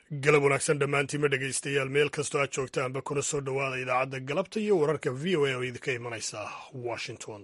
galab wanaagsan dhammaantiinma dhegaystayaal meel kastoo aad joogtaanba kuna soo dhowaada idaacadda galabta iyo wararka v o a oo idinka imanaysa washington.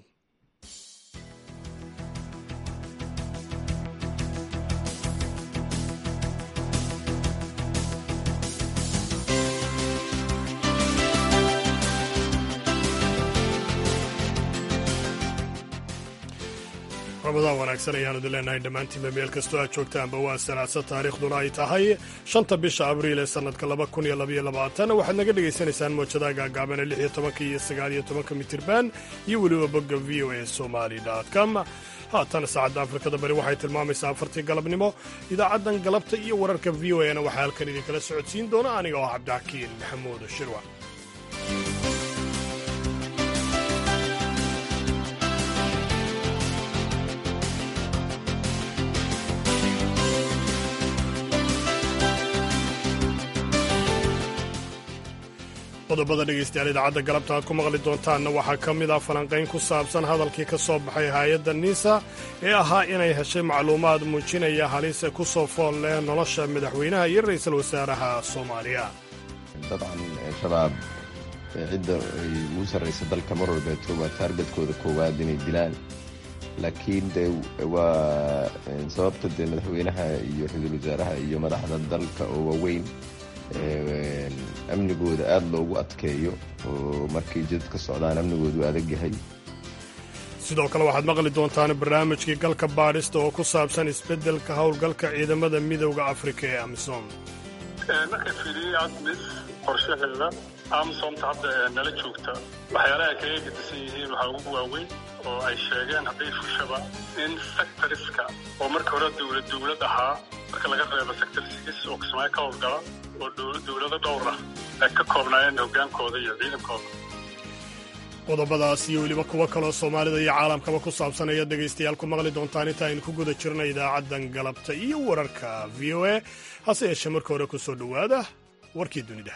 ramadaan wanaagsan ayaanu idin leenahay dhammaantiinba meel kastoo aad joogtaanba waa salaasa taariikhduna ay tahay 5 bisha abriil ee sannadka 2022 waxaad naga dhegaysanaysaan mowjadaha gaagaaban ee 16 iyo 19 mitirban iyo weliba bogga v o a somali.com. haatan saacadda afrikada bari waxay tilmaamaysaa 4tii galabnimo. idaacaddan galabta iyo wararka v o a-na waxaa halkan idinkala socodsiin doona aniga oo cabdixakiin maxamuud shirwa. qodobada dhegaystayaal idaacadda galabta aad ku maqli doontaanna waxaa ka mid ah falanqayn ku saabsan hadalkii ka soo baxay hay-adda niisa ee ahaa inay heshay macluumaad muujinaya halise ku soo fool leh nolosha madaxweynaha iyo ra'iisul wasaaraha soomaaliya. dabcan shabaab cidda ay ugu sarraysa dalka mar walbeeto waa taargetkooda koowaad inay dilaan, laakiin de waa sababta dee madaxweynaha iyo ra'iisul wasaaraha iyo madaxda dalka oo waaweyn amnigooda aad loogu adkeeyo oo markay jidad ka socdaan amnigoodu adag yahay. sidoo kale waxaad maqli doontaan barnaamijkii galka baadhista oo ku saabsan isbeddelka howlgalka ciidamada midowda afrika ee amisom. marka fiiriyey admis qorshaheeda amisomta hadda nala joogta waxyaalaha ay kaga gedisan yihiin waxaa ugu waaweyn oo ay sheegeen hadday fushaba in sectoriska oo marka hore dowlad ahaa marka laga reebo sector 6 oo kismaayo ka howlgala oo dowlado dhowr ah ay ka koobnaayeen hoggaankooda iyo ciidankooda. qodobadaas iyo weliba kuwo kaloo soomaalida iyo caalamkaba ku saabsan ayaad dhegaystayaal ku maqli doontaan inta aynu ku guda jirna idaacaddan galabta iyo wararka v o a. hase yeeshee marka hore ku soo dhowaada warkii dunida.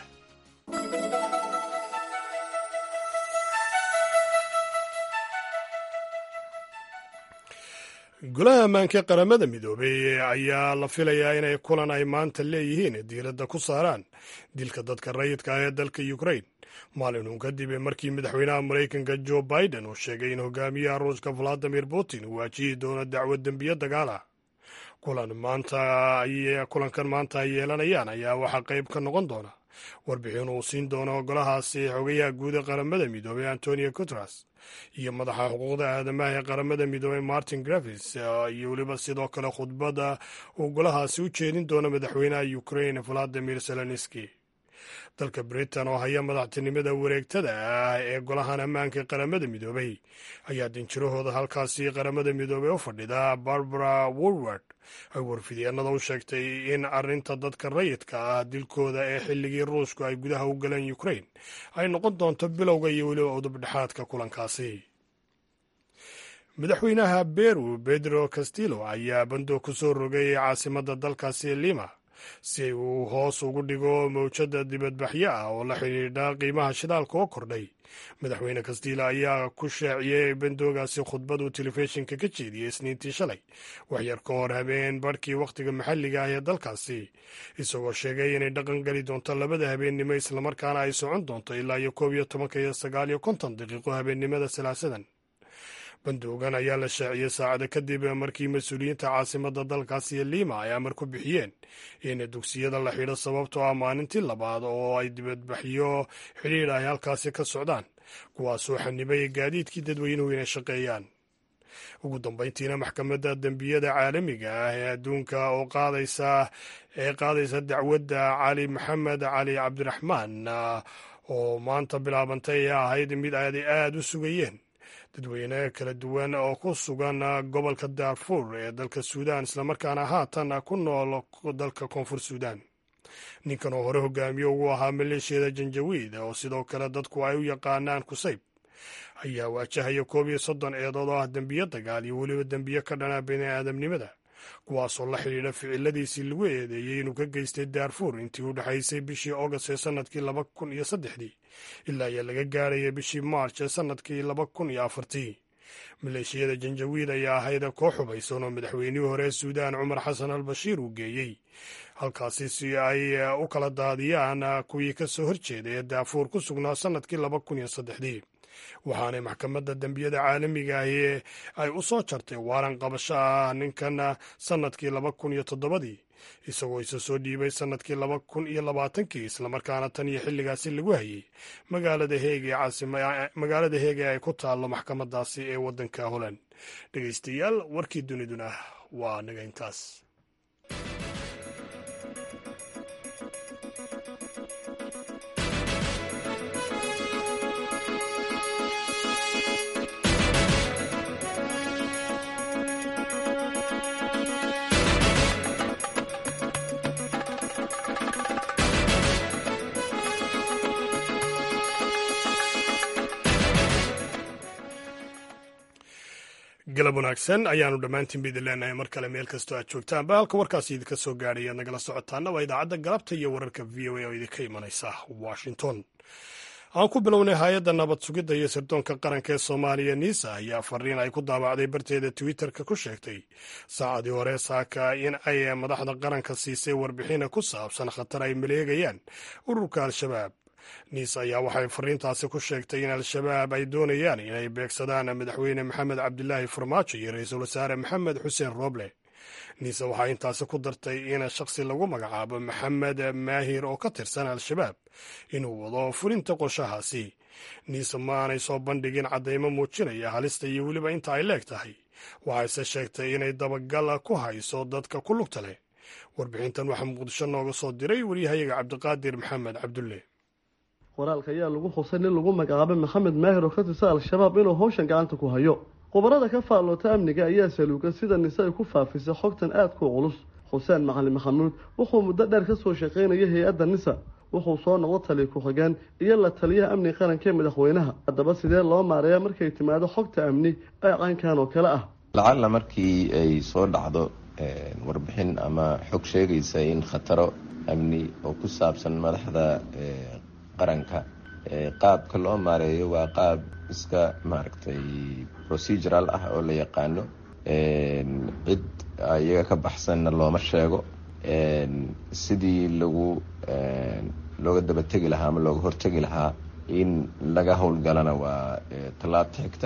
golaha ammaanka ee qaramada midoobey ayaa la filayaa inay kulan ay maanta leeyihiin diiradda ku saaraan dilka dadka rayidka ah ee dalka ukrain maalinun kadib markii madaxweynaha maraykanka jo biden uu sheegay in hogaamiyaha ruushka valadimir putin uu waajihi doono dacwad dembiyo dagaal ah. kulankan maanta ay yeelanayaan ayaa waxaa qayb ka noqon doona warbixin uu siin doono golahaasi xogayaha guud ee qaramada midoobey antonio guteres iyo madaxa xuquuqda aadamaha ee qaramada midoobey martin griffiths iyo weliba sidoo kale khudbadda uu golahaasi u jeedin doono madaxweynaha ukrain valadimir zelenski. dalka britain oo haya madaxtinimada wareegtada ah ee golahan ammaanka qaramada midoobey ayaa dinjirahooda halkaasi qaramada midoobey u fadhida barbara woodward ay warfidyeenada u sheegtay in arrinta dadka rayidka ah dilkooda ee xilligii ruushku ay gudaha u galeen ukrain ay noqon doonto bilowga iyo weliba udubdhexaadka kulankaasi. madaxweynaha beru pedro castillo ayaa bandoog ku soo rogay caasimadda dalkaasi lima si uu hoos ugu dhigo mawjadda dibadbaxyo ah oo la xidhiidha qiimaha shidaalka oo kordhay. madaxweyne castillo ayaa ku shaaciyey bandoogaasi khudbad uu telefishinka ka jeediyey isniintii shalay waxyar ka hor habeen barhkii wakhtiga maxalliga ah ee dalkaasi, isagoo sheegay inay dhaqan geli doonto 2 habeennimo islamarkaana ay socon doonto ilaa iyo 11 iyo 9 daqiiqo habeennimada salaasadan. bandoogan ayaa la shaaciyey saacada kadib markii mas-uuliyiinta caasimadda dalkaasi lima ay amar ku bixiyeen in dugsiyada la xidho sababtoo ah maalintii labaad oo ay dibadbaxyo xidhiidh ay halkaasi ka socdaan, kuwaasoo xanibay gaadiidkii dadweynuhu inay shaqeeyaan. ugu dambayntiina maxkamadda dembiyada caalamiga ah ee adduunka oo qaadaysa dacwadda cali maxamed cali cabdiraxmaan oo maanta bilaabantay ee ahayd mid aad u sugayeen dadweyne kala duwan oo ku sugan gobolka darfur ee dalka suudaan islamarkaana haatan ku nool dalka koonfur suudaan. ninkan oo hore hogaamiye ugu ahaa maleeshiyada janjawiid oo sidoo kale dadku ay u yaqaanaan kusayb ayaa waajahaya 31 eedood oo ah dembiyo dagaal iyo weliba dembiyo ka dhana bini aadamnimada, kuwaasoo la xidhiidha ficiladiisii lagu eedeeyey inuu ka geystay darfur intii u dhexaysay bishii august ee sannadkii 2003 ilaa iyo laga gaaraya bishii march ee sannadkii 2004. maleeshiyada janjawiid ayaa ahayd koox hubaysan oo madaxweynihii hore suudaan cumar xasan al bashiir uu geeyey halkaasi si ay u kala daadiyaan kuwii ka soo horjeeday ee daafuur ku sugnaa sannadkii 2003 waxaanay maxkamadda dembiyada caalamiga ahi ay u soo jartay waaran qabasho ah ninkan sannadkii 2007 isagoo isa soo dhiibay sannadkii 2020 islamarkaana tan iyo xilligaasi lagu hayay magaalada heege ay ku taallo maxkamadaasi ee waddanka Holland. dhegaystayaal warkii duniduna waa naga intaas. galab wanaagsan ayaanu dhammaantiin baidin leenahay mar kale meel kastoo aad joogtaanba halka warkaasi idinka soo gaadhay aad nagala socotaana waa idaacadda galabta iyo wararka v o a oo idinka imanaysa washington. aan ku bilownay hay-adda nabad sugidda iyo sirdoonka qaranka ee soomaaliya niisa ayaa fariin ay ku daabacday barteeda twitterka ku sheegtay saacadii hore saaka in ay madaxda qaranka siisay warbixina ku saabsan khatar ay maleegayaan ururka al-shabaab. niis ayaa waxay fariintaasi ku sheegtay in al-shabaab ay doonayaan inay beegsadaan madaxweyne maxamed cabdilaahi farmaajo iyo ra-iisul wasaare maxamed xuseen rooble. niise waxaa intaasi ku dartay in shakhsi lagu magacaabo maxamed maahir oo ka tirsan al-shabaab inuu wado fulinta qorshahaasi. niise ma aanay soo bandhigin caddaymo muujinaya halista iyo weliba inta ay leeg tahay, waxayse sheegtay inay dabagal ku hayso dadka ku lugta leh. warbixintan waxaa muqdisho nooga soo diray waryahayaga cabdiqaadir maxamed cabdulle. qoraalka ayaa lagu xusay nin lagu magacaabay maxamed maahir oo ka tirsan al-shabaab inuu howshan gacanta ku hayo. khubarada ka faalloota amniga ayaa saluuga sida nise ay ku faafisay xogtan aadka u culus. xuseen macalin maxamuud wuxuu muddo dheer ka soo shaqaynayay hay-adda nisa, wuxuu soo noqdo taliya ku-xigeen iyo la taliyaha amniga qaranka ee madaxweynaha. haddaba sidee loo maareeyaa markay timaado xogta amni ee caynkan oo kale ah? lacalla markii ay soo dhacdo warbixin ama xog sheegaysa in khataro amni oo ku saabsan madaxda qaranka, qaabka loo maareeyo waa qaab iska maaragtay procedural ah oo la yaqaano. cid iyaga ka baxsanna looma sheego. sidii looga dabategi lahaa ama looga hortegi lahaa in laga howlgalana waa tallaabta xigta.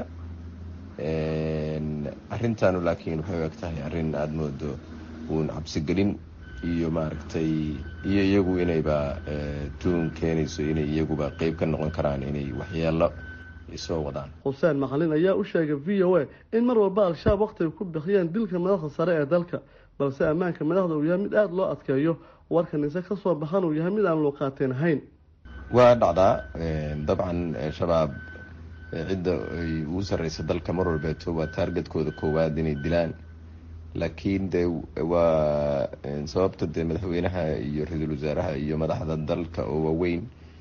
arrintaanu laakiin waxay u eg tahay arrin aada moodo uun cabsigelin iyo maaragtay iyo iyagu inayba tuun keenayso inay iyaguba qeyb ka noqon karaan inay waxyeelo soo wadaan. xuseen macalin ayaa u sheegay v o a in mar walba al-shabaab waqti ay ku bixiyeen dilka madaxda sare ee dalka, balse ammaanka madaxda uu yahay mid aada loo adkeeyo. warka nise ka soo baxan uu yahay mid aan loo qaateen ahayn. waa dhacdaa dabcan shabaab cidda ay ugu sarreysa dalka mar walbeeto waa taargetkooda koowaad inay dilaan, laakiin de waa sababta dee madaxweynaha iyo ra-iisul wasaaraha iyo madaxda dalka oo waaweyn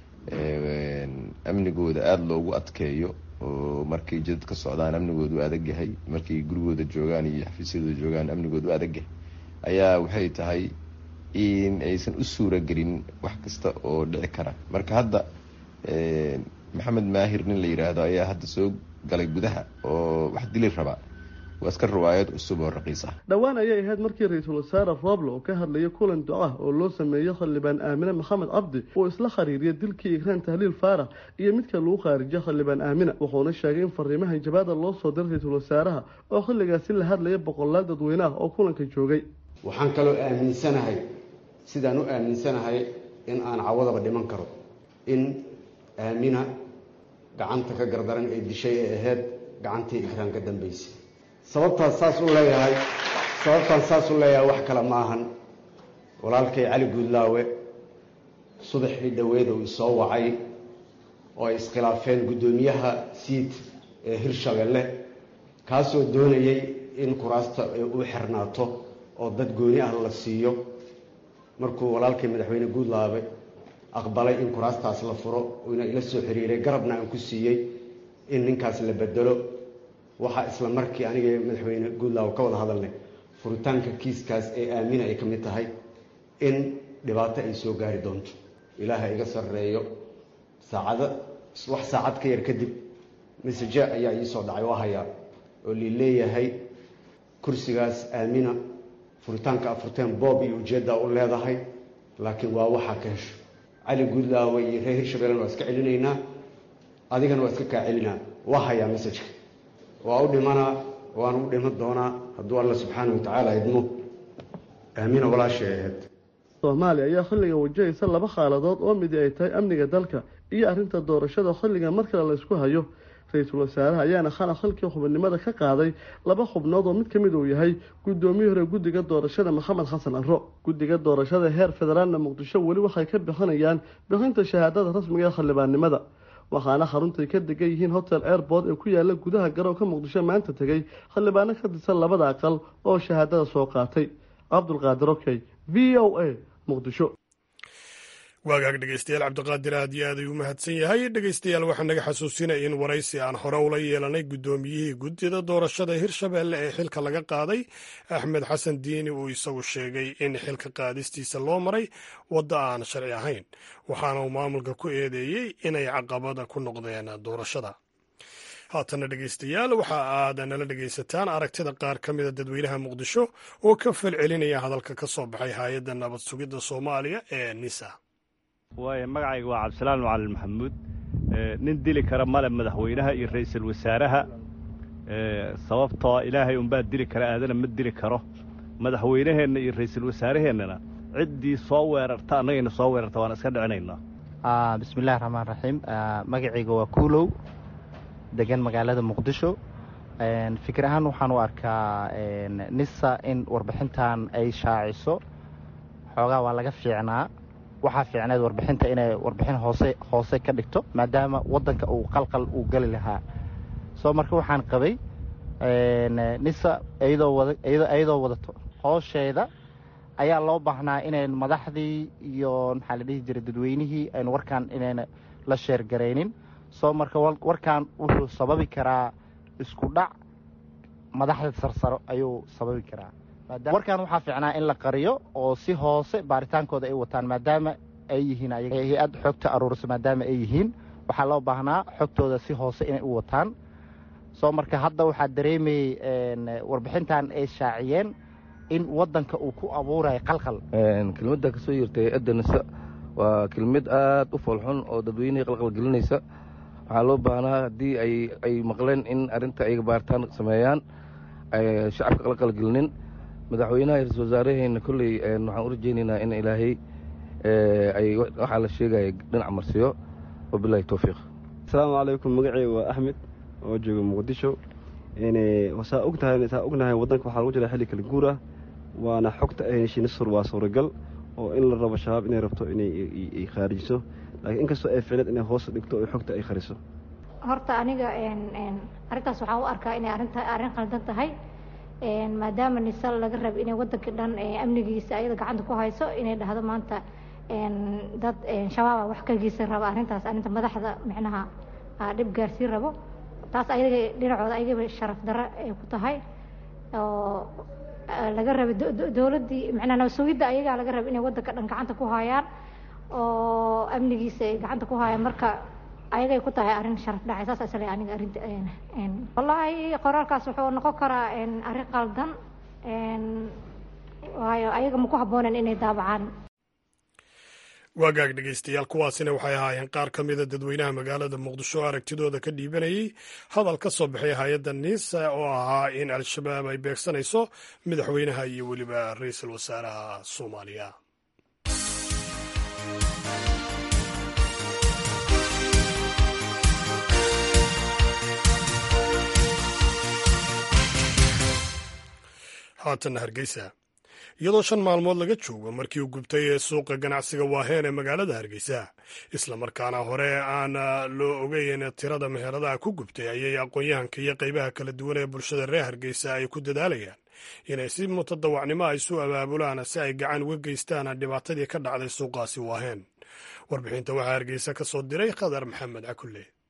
amnigooda aada loogu adkeeyo, oo markay jidadka socdaan amnigooda u adag yahay, markay gurigooda joogaan iyo xafiisyadooda joogaan amnigooda u adag yahay, ayaa waxay tahay in aysan u suura gelin wax kasta oo dhici kara. marka hadda maxamed maahir nin la yidhaahdo ayaa hadda soo galay gudaha oo wax dili rabaa. waa iska riwaayad cusub oo raqiis ah. dhowaan ayay ahayd markii ra-iisul wasaare rooble oo ka hadlayay kulan duca oo loo sameeyey xildhibaan aamine maxamed cabdi uu isla xiriiriyay dilkii ikraan tahliil faarax iyo midka lagu khaarijiyay xildhibaan aamina, wuxuuna sheegay in fariimaha jabaada loo soo diray ra-iisul wasaaraha oo xilligaasi la hadlaya boqolaal dadweyne ah oo kulanka joogay. waxaan kaloo aaminsanahay sidaan u aaminsanahay in aan cawadaba dhiman karo in aamina gacanta ka gardaran ee dishay ee ahayd gacantii ikraan ka dambaysay. sababtaan saas u leeyahay wax kale ma ahan. walaalkay cali guudlaawe subaxii dhaweed uu isoo wacay oo ay iskhilaafeen guddoomiyaha siid ee hirshabelle, kaasoo doonayay in kuraasta u xirnaato oo dad gooni ah la siiyo. markuu walaalkay madaxweyne guudlaawe aqbalay in kuraastaas la furo uuna ila soo xiriiray, garabna aan ku siiyey in ninkaas la bedelo, waxaa isla markii aniga madaxweyne guudlaawe ka wada hadalnay furitaanka kiiskaas ee aamina ay ka mid tahay in dhibaato ay soo gaari doonto. ilaaha iga sarreeyo. wax saacad ka yar kadib message ayaa ii soo dhacay, waa hayaa oo lileeyahay kursigaas aamina furitaanka afurteen boob iyo ujeeddaa u leedahay, laakiin waa waxaa ka hesho. cali guudlaawe iyo reer hirshabeellena waa iska celinaynaa, adigana waa iska kaa celinaa. waa hayaa masajka, waa u dhimanaa, waana u dhiman doonaa hadduu alla subxaana watacaala idmo. aamina walaashay ahayd. soomaaliya ayaa xilliga wajahaysa laba xaaladood oo midi ay tahay amniga dalka iyo arrinta doorashada xilliga mar kale la isku hayo. ra-iisul wasaaraha ayaana xalaq xilkii xubinimada ka qaaday laba xubnood oo mid ka mid uu yahay gudoomiyihii hore guddiga doorashada maxamed xasan arro. guddiga doorashada heer federaalna muqdisho weli waxay ka bixinayaan bixinta shahaadada rasmiga ee xildhibaannimada, waxaana xaruntay ka degan yihiin hotel airport ee ku yaala gudaha garoonka muqdisho maanta tegay xildhibaano ka tirsan labada aqal oo shahaadada soo qaatay. cabdulqaadir okey, v o a, muqdisho. waagaag dhegeystayaal, cabdiqaadir aad iyo aad ayuu mahadsan yahay. dhegeystayaal, waxaa naga xasuusinaya in waraysi aan hore ula yeelanay guddoomiyihii guddida doorashada hirshabeelle ee xilka laga qaaday axmed xasan diini uu isagu sheegay in xilka qaadistiisa loo maray waddo aan sharci ahayn, waxaana uu maamulka ku eedeeyey inay caqabada ku noqdeen doorashada. haatana dhegeystayaal, waxa aad nala dhegeysataan aragtida qaar ka mida dadweynaha muqdisho oo ka falcelinaya hadalka ka soo baxay hay-adda nabad sugidda soomaaliya ee nisa. waaya magacayga waa cabdisalaan macalin maxamuud. nin dili kara male madaxweynaha iyo ra-iisul wasaaraha, sababtoo ilaahay unbaa dili kara, aadana ma dili karo. madaxweynaheenna iyo ra-iisul wasaaraheennana ciddii soo weerarta annagayna soo weerarta waan iska dhicinaynaa. bismillahi raxmaan raxiim. magacayga waa kuulow, degan magaalada muqdisho. fikir ahaan waxaan u arkaa nisa in warbixintan ay shaaciso xoogaa waa laga fiicnaa. waxaa fiicneed warbixinta inay warbixin hoose ka dhigto, maadaama waddanka uu qalqal uu geli lahaa. soo marka waxaan qabay nisa iyadoo wadato hoosheeda ayaa loo baahnaa inayn madaxdii iyo maxaa la dhihi jiray dadweynihii aynu warkaan inayna la sheergaraynin. soo marka warkaan wuxuu sababi karaa isku dhac madaxda sarsaro ayuu sababi karaa. warkaan waxaa fiicnaa in la qariyo oo si hoose baaritaankooda ay wataan, maadaama ay yihiin hay-ad xogta aruurisa, maadaama ay yihiin waxaa loo baahnaa xogtooda si hoose inay u wataan. soo marka hadda waxaa dareemayey warbixintan ay shaaciyeen in waddanka uu ku abuurayo qalqal. kelmadda ka soo yeertay hay-adda nisa waa kelmad aad u foolxun oo dadweynihii qalqal gelinaysa. waxaa loo baahnaa haddii ay maqleen in arrinta ay baaritaan sameeyaan, ay shacabka qalqal gelinin. madaxweynaha iyo ra-isul wasaaraheenna kolley waxaan u rajaynaynaa in ilaahay ay waxaa la sheegaya dhinac marsiyo. wabilaahi towfiiq. asalaamu calaykum. magaceyga waa axmed oo jooga muqdisho. saa ognahay waddanka waxaa lagu jira xilli kala guur ah, waana xogta ay heshiin sur waa suuragal oo in la rabo shabaab inay rabto inay khaarijiso, laakiin inkastoo ay ficneed inay hoos dhigto oo xogta ay khariso. horta aniga arrintaas waxaan u arkaa inay arrin qaldan tahay, maadaama nisa laga rabo inay waddanka dhan amnigiisa ayada gacanta ku hayso, inay dhahdo maanta dad shabaaba wax ka geysan raba arrinta madaxda micnaha dhib gaarsiin rabo. taas ayaga dhinacooda ayagaba sharaf darro ay ku tahay, oo laga raba dowladdii micnaha nabad sugidda ayagaa laga raba inay waddanka dhan gacanta ku hayaan oo amnigiisa ay gacanta ku hayaan. marka ayagay ku tahay arrin sharaf dhacay. saas asle aniga arrinta wallaahi qoraalkaas wuxuu noqon karaa arrin qaldan, waayo ayaga ma ku habboonen inay daabacaan. waagaag dhegeystayaal, kuwaasina waxay ahaayeen qaar ka mida dadweynaha magaalada muqdisho oo aragtidooda ka dhiibanayay hadal ka soo baxay hay-adda nisa oo ahaa in al-shabaab ay beegsanayso madaxweynaha iyo weliba ra-iisul wasaaraha soomaaliya. haatana hargeysa, iyadoo 5 maalmood laga joogo markii uu gubtay ee suuqa ganacsiga waaheen ee magaalada hargeysa, islamarkaana hore aan loo ogeyn tirada meheradaha ku gubtay, ayay aqoon-yahanka iyo qaybaha kala duwan ee bulshada reer hargeysa ay ku dadaalayaan inay si mutadawacnimo ay isu abaabulaan si ay gacan uga geystaan dhibaatadii ka dhacday suuqaasi waaheen. warbixinta waxaa hargeysa ka soo diray khadar maxamed cakulle.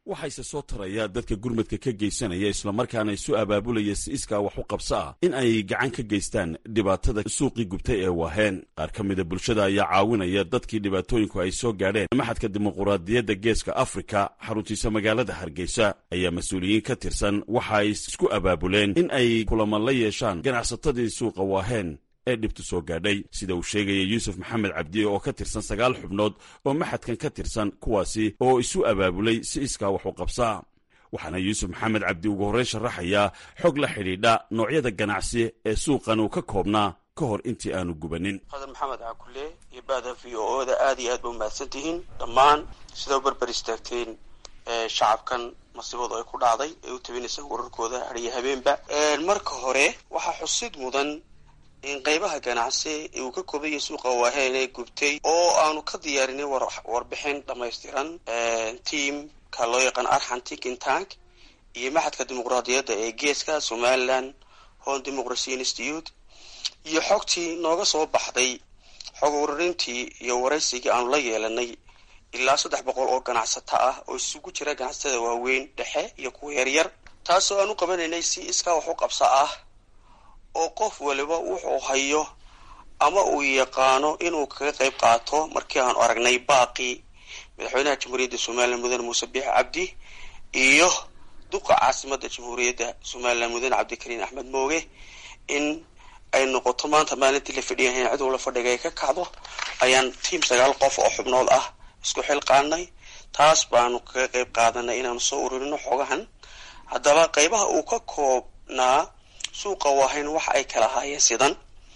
waxayse soo taraya dadka gurmadka ka geysanaya islamarkaana isu abaabulaya si iskaa wax u qabso ah in ay gacan ka geystaan dhibaatada suuqii gubtay ee waaheen. qaar ka mida bulshada ayaa caawinaya dadkii dhibaatooyinku ay soo gaadheen. maxadka dimuquraadiyadda geeska afrika xaruntiisa magaalada hargeysa ayaa mas-uuliyiin ka tirsan waxa ay isku abaabuleen in ay kulamo la yeeshaan ganacsatadii suuqa waaheen ee dhibtu soo gaadhay. sida uu sheegaya yuusuf maxamed cabdi oo ka tirsan 9 xubnood oo maxadkan ka tirsan, kuwaasi oo isu abaabulay si iskaa wax u qabsaa. waxaana yuusuf maxamed cabdi ugu horreyn sharaxayaa xog la xidhiidha noocyada ganacsi ee suuqan uu ka koobnaa ka hor intii aanu gubanin. qadan maxamed caakule iyo baada VO-da aad iyo aad ba mahadsan tihiin dhammaan sidoo barbar istaagteen shacabkan masiibadu ay ku dhacday ee u tabinaysa wararkooda hariya habeenba. marka hore waxaa xusid mudan in qaybaha ganacsi uu ka koobayo suuqa waaheen ee gubtay oo aanu ka diyaarinay warbixin dhammaystiran tiimka loo yaqaan Arhan Thinking Tank iyo maxadka dimuqraadiyadda ee geeska Somaliland Hon Democracy Institute iyo xogtii nooga soo baxday xog ururintii iyo waraysigii aanu la yeelanay ilaa 300 oo ganacsato ah oo isugu jira ganacsatada waaweyn, dhexe iyo kuwa yaryar, taasoo aanu qabanaynay si iskaa wax u qabso ah oo qof waliba wuxuu hayo ama uu yaqaano inuu kaga qayb qaato. markii aan aragnay baaqi madaxweynaha jamhuuriyadda Soomaaliya mudane Muuse Biixi Cabdi iyo duqa caasimadda jamhuuriyadda Soomaaliya mudane Cabdikariin Axmed Mooge in ay noqoto maanta maalintii la fadhiyahay cid wala fadhigay ka kacdo, ayaan tiim 9 qof oo xubnood ah isku xilqaanay. taas baanu kaga qayb qaadanay inaan soo ururino xogahan. haddaba qaybaha uu ka koobnaa suuqa waaheen waxa ay kala haayeen sidan: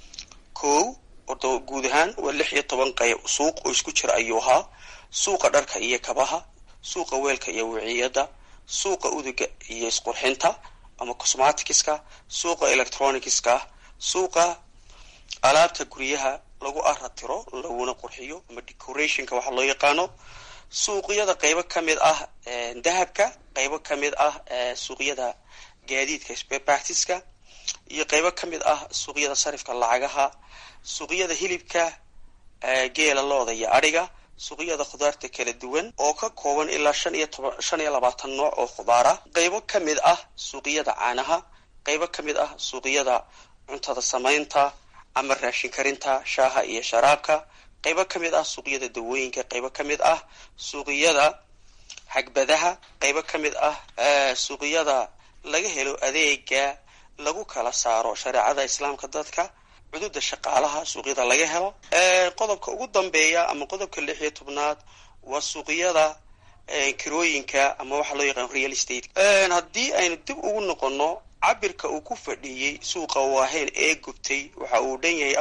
1 oo guud ahaan waa 16 qayb suuq oo isku jira ayuu ahaa. suuqa dharka iyo kabaha, suuqa weelka iyo wiciyada, suuqa uduga iyo isqurxinta ama cosmeticska, suuqa electronicska, suuqa alaabta guryaha lagu aratiro laguna qurxiyo ama decorationka waxa loo yaqaano, suuqyada qaybo kamid ah dahabka, qaybo kamid ah suuqyada gaadiidka spare parts-ka, iyo qaybo kamid ah suuqyada sarifka lacagaha, suuqyada hilibka, geela, looda iyo ariga, suuqyada khudaarta kala duwan oo ka kooban ilaa 25 nooc oo khudaara, qaybo kamid ah suuqyada caanaha, qaybo kamid ah suuqyada cuntada samaynta ama raashin karinta, shaaha iyo sharaabka, qaybo kamid ah suuqyada dawooyinka, qaybo kamid ah suuqyada xagbadaha, qaybo kamid ah suuqyada laga helo adeega lagu kala saaro shareecada islaamka dadka, xuduudda shaqaalaha suuqyada laga helo. qodobka ugu dambeeya ama qodobka 16aad waa suuqyada kirooyinka ama waxa loo yaqaan real estate. haddii aynu dib ugu noqono cabirka uu ku fadhiyey suuqa waaheen ee gubtay waxa uu dhan yahay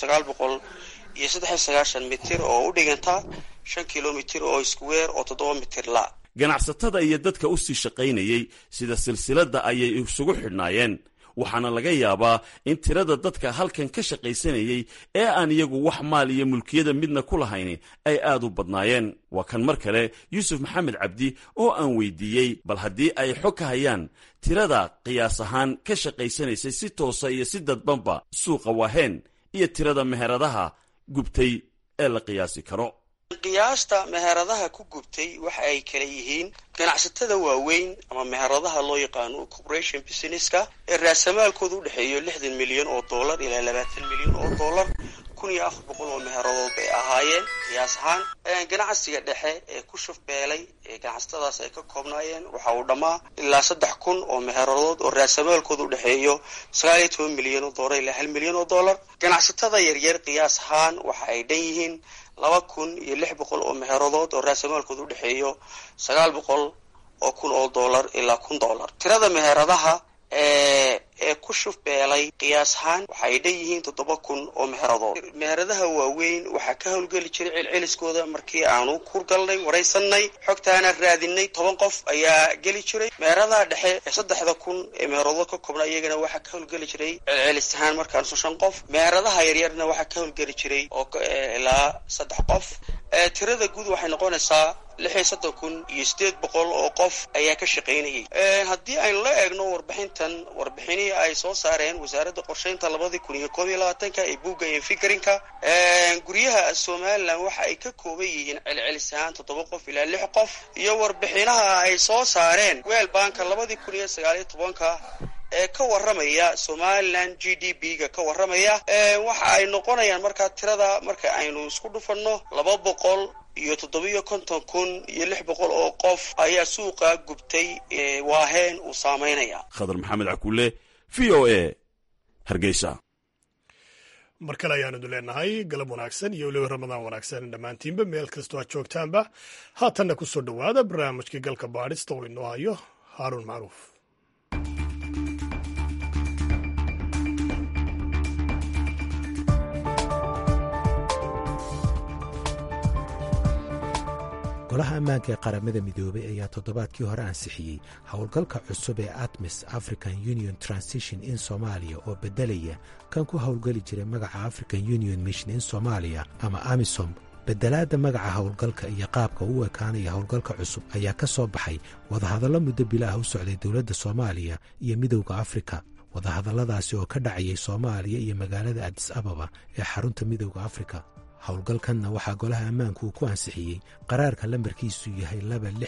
4993 mitir oo u dhiganta 5 kilomitir oo square oo 7 mitir la. ganacsatada iyo dadka u sii shaqaynayay sida silsiladda ayay isugu xidhnaayeen, waxaana laga yaabaa in tirada dadka halkan ka shaqaysanayay ee aan iyagu wax maal iyo mulkiyada midna ku lahayn ay aad u badnaayeen. waa kan mar kale yuusuf maxamed cabdi oo aan weydiiyey bal haddii ay xog ka hayaan tirada qiyaas ahaan ka shaqaysanaysay si toosa iyo si dadbanba suuqa waaheen iyo tirada meheradaha gubtay ee la qiyaasi karo. qiyaasta meheradaha ku gubtay waxa ay kala yihiin ganacsatada waaweyn ama meheradaha loo yaqaano corporation businesska ee raasamaalkoodu u dhaxeeyo $60 milyan ilaa $20 milyan 1400 oo meheradood bay ahaayeen qiyaas ahaan. ganacsiga dhexe ee ku shufbeelay ee ganacsatadaas ay ka koobnaayeen waxa uu dhamaa ilaa 3,000 oo meheradood oo raasamaalkoodu u dhaxeeyo $19 milyan ilaa $1 milyan. ganacsatada yaryar qiyaas ahaan waxa ay dhan yihiin 2,600 oo meheradood oo raasamaalkoodu u dhaxeeyo $900,000 ilaa $1,000. tirada meheradaha ee ku shufbeelay qiyaas ahaan waxay dhan yihiin 7,000 oo meheradood. meheradaha waaweyn waxaa ka howlgeli jiray celceliskooda markii aanu kurgalnay waraysanay xogtaana raadinay 10 qof ayaa geli jiray. meheradaha dhexe ee 3,000 ee meheradood ka koobnaa iyagana waxaa ka howlgeli jiray celcelis ahaan markaan 5 qof. meheradaha yaryarna waxaa ka howlgeli jiray oo ilaa 3 qof. tirada guud waxay noqonaysaa 36,800 oo qof ayaa ka shaqaynayay. haddii aynu la eegno warbixinihii qorshihii ay soo saareen wasaaradda qorsheynta 2021 ee buugga infigrinka guryaha Soomaaliland waxa ay ka kooban yihiin celcelis ahaan 7 qof ilaa 6 qof iyo warbixinaha ay soo saareen World Bank 2019 ee ka waramaya Somaliland GDP-ga ka waramaya waxa ay noqonayaan marka tirada marka aynu isku dhufano 257,600 oo qof ayaa suuqa gubtay waaheen uu saameynaya. Khadar Maxamed Cakuule VOA Hargeysa. markale ayaanu leenahay galab wanaagsan iyo weliba ramadaan wanaagsan dhammaantiinba meel kastoo aad joogtaanba haatanna ku soo dhowaada barnaamijkii galka baadhista oo inoo hayo Haaruun Macruuf. golaha ammaanka ee qaramada midoobay ayaa toddobaadkii hore ansixiyey howlgalka cusub ee ATMIS African Union Transition in Somalia oo bedelaya kan ku howlgali jiray magaca African Union Mission in Somalia ama AMISOM. bedelaadda magaca howlgalka iyo qaabka uu ekaanaya howlgalka cusub ayaa ka soo baxay wadahadallo muddo bilaah u socday dowladda Soomaaliya iyo midowda Afrika. wadahadalladaasi oo ka dhacayay Soomaaliya iyo magaalada Addis Ababa ee xarunta midowda Afrika. howlgalkanna waxaa golaha ammaanku uu ku ansixiyey qaraarka lambarkiisu yahay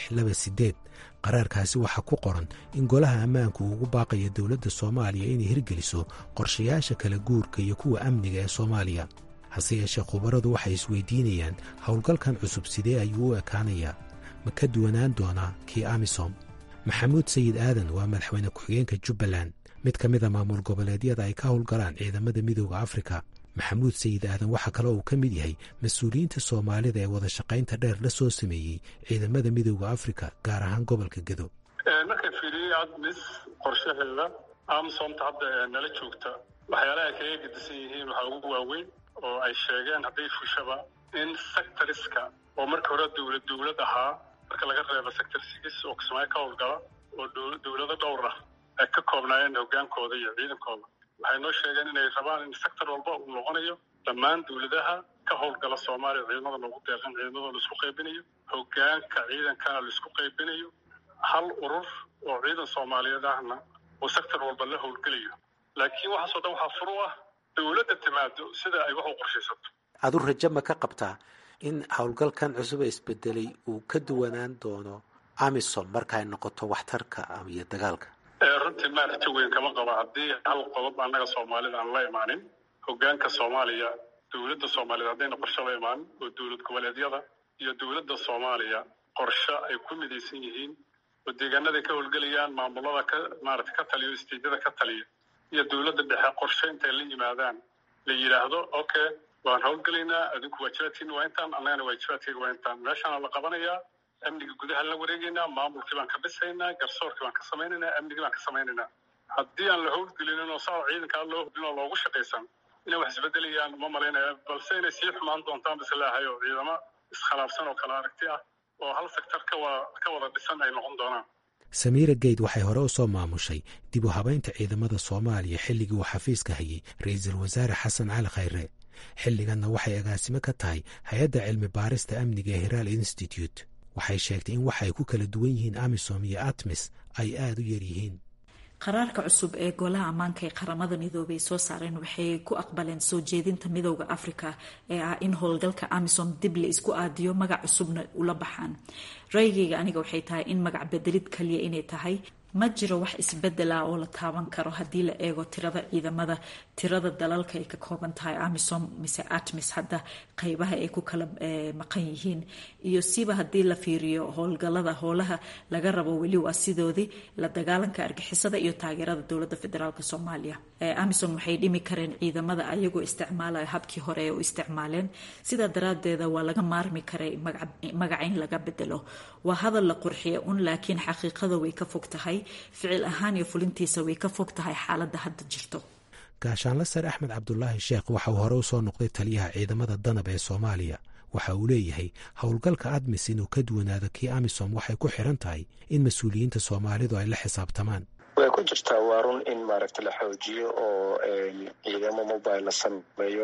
2628. qaraarkaasi waxaa ku qoran in golaha ammaanku uu ugu baaqayo dowladda Soomaaliya inay hirgeliso qorshayaasha kala guurka iyo kuwa amniga ee Soomaaliya. hase yeeshee khubaradu waxay isweydiinayaan howlgalkan cusub sidee ayuu u ekaanayaa, ma ka duwanaan doonaa kii AMISOM? maxamuud sayid aadan waa madaxweyne ku-xigeenka Jubbaland, mid ka mid a maamul goboleedyada ay ka howlgalaan ciidamada midowda Afrika. maxamuud sayid aadan waxaa kale uu ka mid yahay mas-uuliyiinta Soomaalida ee wada shaqaynta dheer la soo sameeyey ciidamada midowda Afrika gaar ahaan gobolka Gedo. markay fiiriyay ATMIS qorshaheeda AMISOMta hadda nala joogta waxyaalaha kaga gedisan yihiin waxa ugu waaweyn oo ay sheegeen hadday fushaba in sectoriska oo marka hore dowlad ahaa marka laga reebo sector 6 oo Kismaayo ka howlgala oo dowlado dhowr ah ay ka koobnaayeen hogaankooda iyo ciidankooda. waxay noo sheegeen inay rabaan in sector walba uu noqonayo dhammaan dowladaha ka howlgala Soomaaliya ciidamada loogu deeqan ciidamada la isku qaybinayo, hogaanka ciidankana la isku qaybinayo, hal urur oo ciidan Soomaaliyeed ahna oo sector walba la howlgalayo. laakiin waxa soo dhan waxa furu ah dowladda timaado sida ay wax u qorshaysato. adu rajo ma ka qabtaa in howlgalkan cusub ee isbedelay uu ka duwanaan doono AMISOM marka ay noqoto waxtarka iyo dagaalka? runtii ma rajo weyn kama qaba haddii hal qodob annaga Soomaalida aan la imaanin. hogaanka Soomaaliya, dowladda Soomaaliya haddayna qorshe la imaanin oo dowlad goboleedyada iyo dowladda Soomaaliya qorshe ay ku midaysan yihiin oo deegaanada ka howlgalayaan maamulada ka taliyo istiijada ka taliya iyo dowladda dhexe qorshe intay la yimaadaan la yiraahdo okay waan howlgalaynaa adinku waajibaadkiina waa intaan annagana waajibaadkayga waa intaan meeshaan la qabanayaa amniga gudaha la wareegaynaa maamulkii baan ka dhisaynaa garsoorkii baan ka samaynaynaa amnigii baan ka samaynaynaa. haddii aan la howlgelinin oo saa ciidankaa loo hubin oo loogu shaqaysan inay wax isbedelayaan ma malaynaya, balse inay sii xumaan doontaan bas ilaahay oo ciidamo iskhilaafsan oo kala aragti ah oo hal sektor ka wada dhisan ay noqon doonaan. Samiira Geyd waxay hore u soo maamushay dib u habaynta ciidamada Soomaaliya xilligii uu xafiiska hayay ra'iisul wasaare Xasan Cali Khayre. xilliganna waxay agaasimo ka tahay hay-adda cilmi baarista amniga ee Hiral Institute. waxay sheegtay in waxay ku kala duwan yihiin AMISOM iyo ATMIS ay aad u yar yihiin. qaraarka cusub ee golaha ammaanka ee qaramada midoobay soo saareen waxay ku aqbaleen soo jeedinta midowda Afrika ee ah in howlgalka AMISOM dib la isku aadiyo magac cusubna ula baxaan. ra'yigayga aniga waxay tahay in magac bedelid kaliya inay tahay. ma jiro wax isbedela oo la taaban karo haddii la eego tirada ciidamada, tirada dalalka ay ka kooban tahay AMISOM mise ATMIS hadda qaybaha ay ku kala maqan yihiin, iyo siba haddii la fiiriyo howlaha laga rabo weli waa sidoodii la dagaalanka argixisada iyo taageerada dowladda federaalka Soomaaliya. AMISOM waxay dhimi kareen ciidamada ayagoo isticmaalaya habkii hore ee u isticmaaleen, sidaa daraadeeda waa laga maarmi karay magaca in laga bedelo. waa hadal la qurxiya laakiin xaqiiqada way ka fog tahay, ficil ahaan iyo fulintiisa way ka fog tahay xaaladda hadda jirto. gaashaanle sare Axmed Cabdulaahi Sheekh waxa uu hore u soo noqday taliyaha ciidamada danab ee Soomaaliya. waxa uu leeyahay howlgalka ATMIS inuu ka duwanaado kii AMISOM waxay ku xiran tahay in mas-uuliyiinta Soomaalidu ay la xisaabtamaan. way ku jirtaa waa run in maaragta la xoojiyo oo ciidamo mobile la sameeyo,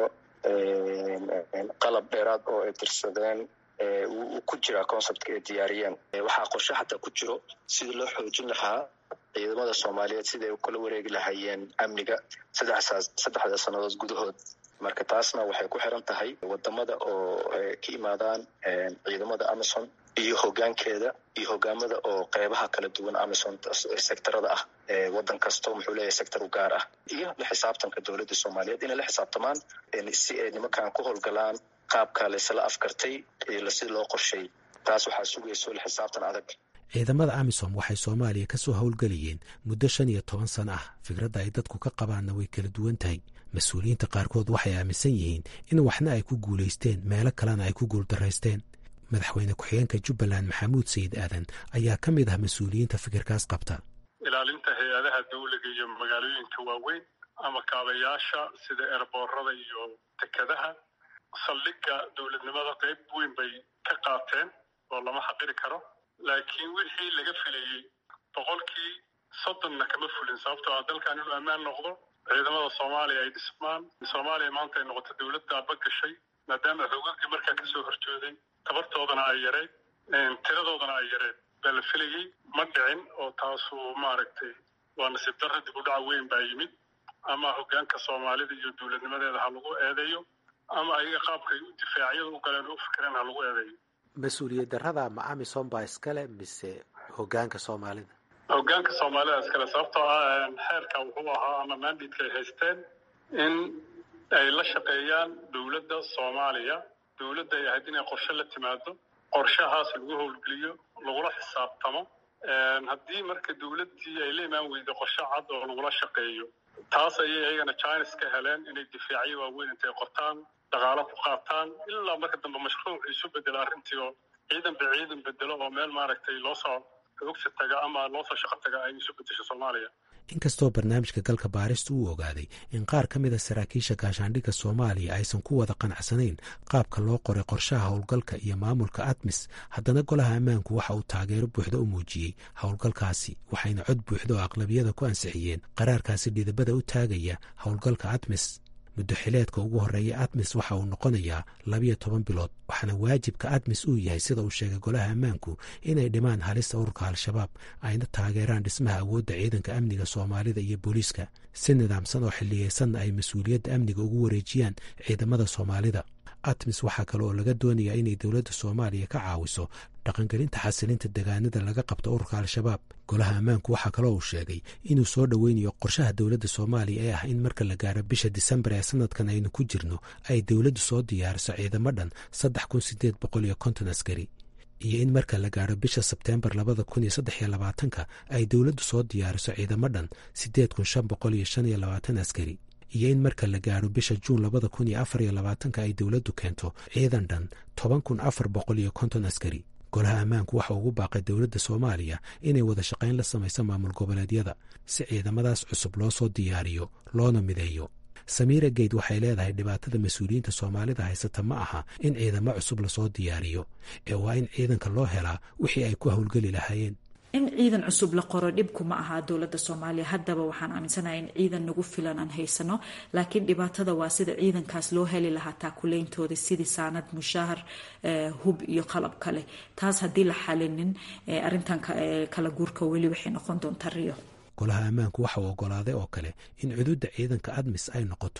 qalab dheeraad oo ay tirsadeen uu ku jira conceptka ay diyaariyeen. waxaa qorshe xataa ku jiro sidii loo xoojin lahaa ciidamada soomaaliyeed siday u kala wareegi lahaayeen amniga saddexda sannadood gudahood. marka taasna waxay ku xiran tahay wadamada oo ka imaadaan ciidamada Amazon iyo hogaankeeda iyo hogaamada oo qeybaha kala duwan Amazon sektorada ah. wadan kasta wuxuu leeyahay sektor u gaar ah iyo la xisaabtanka dowladda Soomaaliyeed in la xisaabtamaan si ay nimankan ku howlgalaan qaabka la isla afkartay iyo si loo qorsheey. taas waxaa sugayso la xisaabtan adag. ciidamada amisom waxay soomaaliya ka soo howlgelayeen muddo 15 sano ah. fikradda ay dadku ka qabaanna way kala duwan tahay. mas-uuliyiinta qaarkood waxay aaminsan yihiin in waxna ay ku guulaysteen meelo kalena ay ku guuldaraysteen. madaxweyne ku-xigeenka Jubbaland Maxamuud Sayid Aadan ayaa ka mid ah mas-uuliyiinta fikirkaas qabta. ilaalinta hay-adaha dawliga iyo magaalooyinka waaweyn ama kaabayaasha sida eerboorada iyo dekedaha saldhigga dowladnimada qayb weyn bay ka qaateen oo lama xaqiri karo. laakiin wixii laga filayey 30% kama fulin, sababtoo ah dalkan inuu ammaan noqdo, ciidamada Soomaaliya ay dhismaan. Soomaaliya maanta ay noqoto dowladda bagashay maadaama xoogagii markaa ka soo horjooday tabartoodana ay yareed, tiradoodana ay yareed baa la filayey. ma dhicin oo taasu maaragtay waa nasiib darro, dib u dhac weyn baa yimid. ama hogaanka Soomaalida iyo dowladnimadeeda ha lagu eedeeyo ama ayaga qaabkay u difaacyada u galeen u fikireen ha lagu eedeeyo. mas-uuliyad darrada ma Amisom baa iskale mise hogaanka Soomaalida? hogaanka Soomaalida iskale, sababtoo ah xeerka wuxuu ahaa ama mandate ay haysteen in ay la shaqeeyaan dowladda Soomaaliya. dowladda ay ahayd inay qorshe la timaado, qorshahaas lagu howlgeliyo, lagula xisaabtamo. haddii marka dowladdii ay la imaan weydo qorshe cad oo lagula shaqeeyo, taas ayay ayagana China ka heleen inay difaacyo waaweyn intay qortaan, dhaqaalo ku qaataan, ilaa marka dambe mashruuc isu bedelo arrintii oo ciidan bedelo oo meel maaragtay loo soo xoogsi taga ama loo soo shaqo taga ay isu bedesho Soomaaliya. inkastoo barnaamijka galka baaristu uu ogaaday in qaar ka mid a saraakiisha gaashaandhigga Soomaaliya aysan ku wada qanacsanayn qaabka loo qoray qorshaha howlgalka iyo maamulka ATMIS, haddana golaha ammaanku waxa uu taageero buuxda u muujiyey howlgalkaasi, waxayna cod buuxda oo aqlabiyada ku ansixiyeen qaraarkaasi dhidibada u taagaya howlgalka ATMIS. muddo xileedka ugu horreeya ATMIS waxa uu noqonayaa 12 bilood, waxaana waajibka ATMIS uu yahay sida uu sheegay golaha ammaanku inay dhimaan halista ururka al-shabaab, ayna taageeraan dhismaha awoodda ciidanka amniga Soomaalida iyo booliiska si nidaamsan oo xilliyeysanna ay mas-uuliyadda amniga ugu wareejiyaan ciidamada Soomaalida. ATMIS waxaa kale oo laga doonayaa inay dowladda Soomaaliya ka caawiso dhaqangelinta xasilinta deegaanada laga qabto ururka al-shabaab. golaha ammaanku waxaa kaloo uu sheegay inuu soo dhoweynayo qorshaha dowladda Soomaaliya ee ah in marka la gaaro bisha Disembar ee sanadkan aynu ku jirno ay dowladdu soo diyaariso ciidamo dhan 3850 askari, iyo in marka la gaaro bisha Sebteembar 2023 ay dowladdu soo diyaariso ciidamo dhan 8525 askari, iyo in marka la gaaro bisha Juun 2024 ay dowladdu keento ciidan dhan 10450 askari. golaha ammaanku waxa ugu baaqay dowladda Soomaaliya inay wada shaqayn la samayso maamul goboleedyada si ciidamadaas cusub loo soo diyaariyo loona mideeyo. Samiira Geyd waxay leedahay dhibaatada mas-uuliyiinta Soomaalida haysata ma aha in ciidamo cusub lasoo diyaariyo, ee waa in ciidanka loo helaa wixii ay ku howlgeli lahaayeen. in ciidan cusub la qoro dhibku ma aha dowladda Soomaaliya. haddaba waxaan aaminsanahay in ciidan nagu filan aan haysano, laakiin dhibaatada waa sida ciidankaas loo heli lahaa taakulayntoodii sidii saanad, mushaahar, hub iyo qalab kale. taas haddii la xalinin arrintan kala guurka weli waxay noqon doontaa riyo. golaha ammaanku waxa uu ogolaaday oo kale in cududa ciidanka ATMIS ay noqoto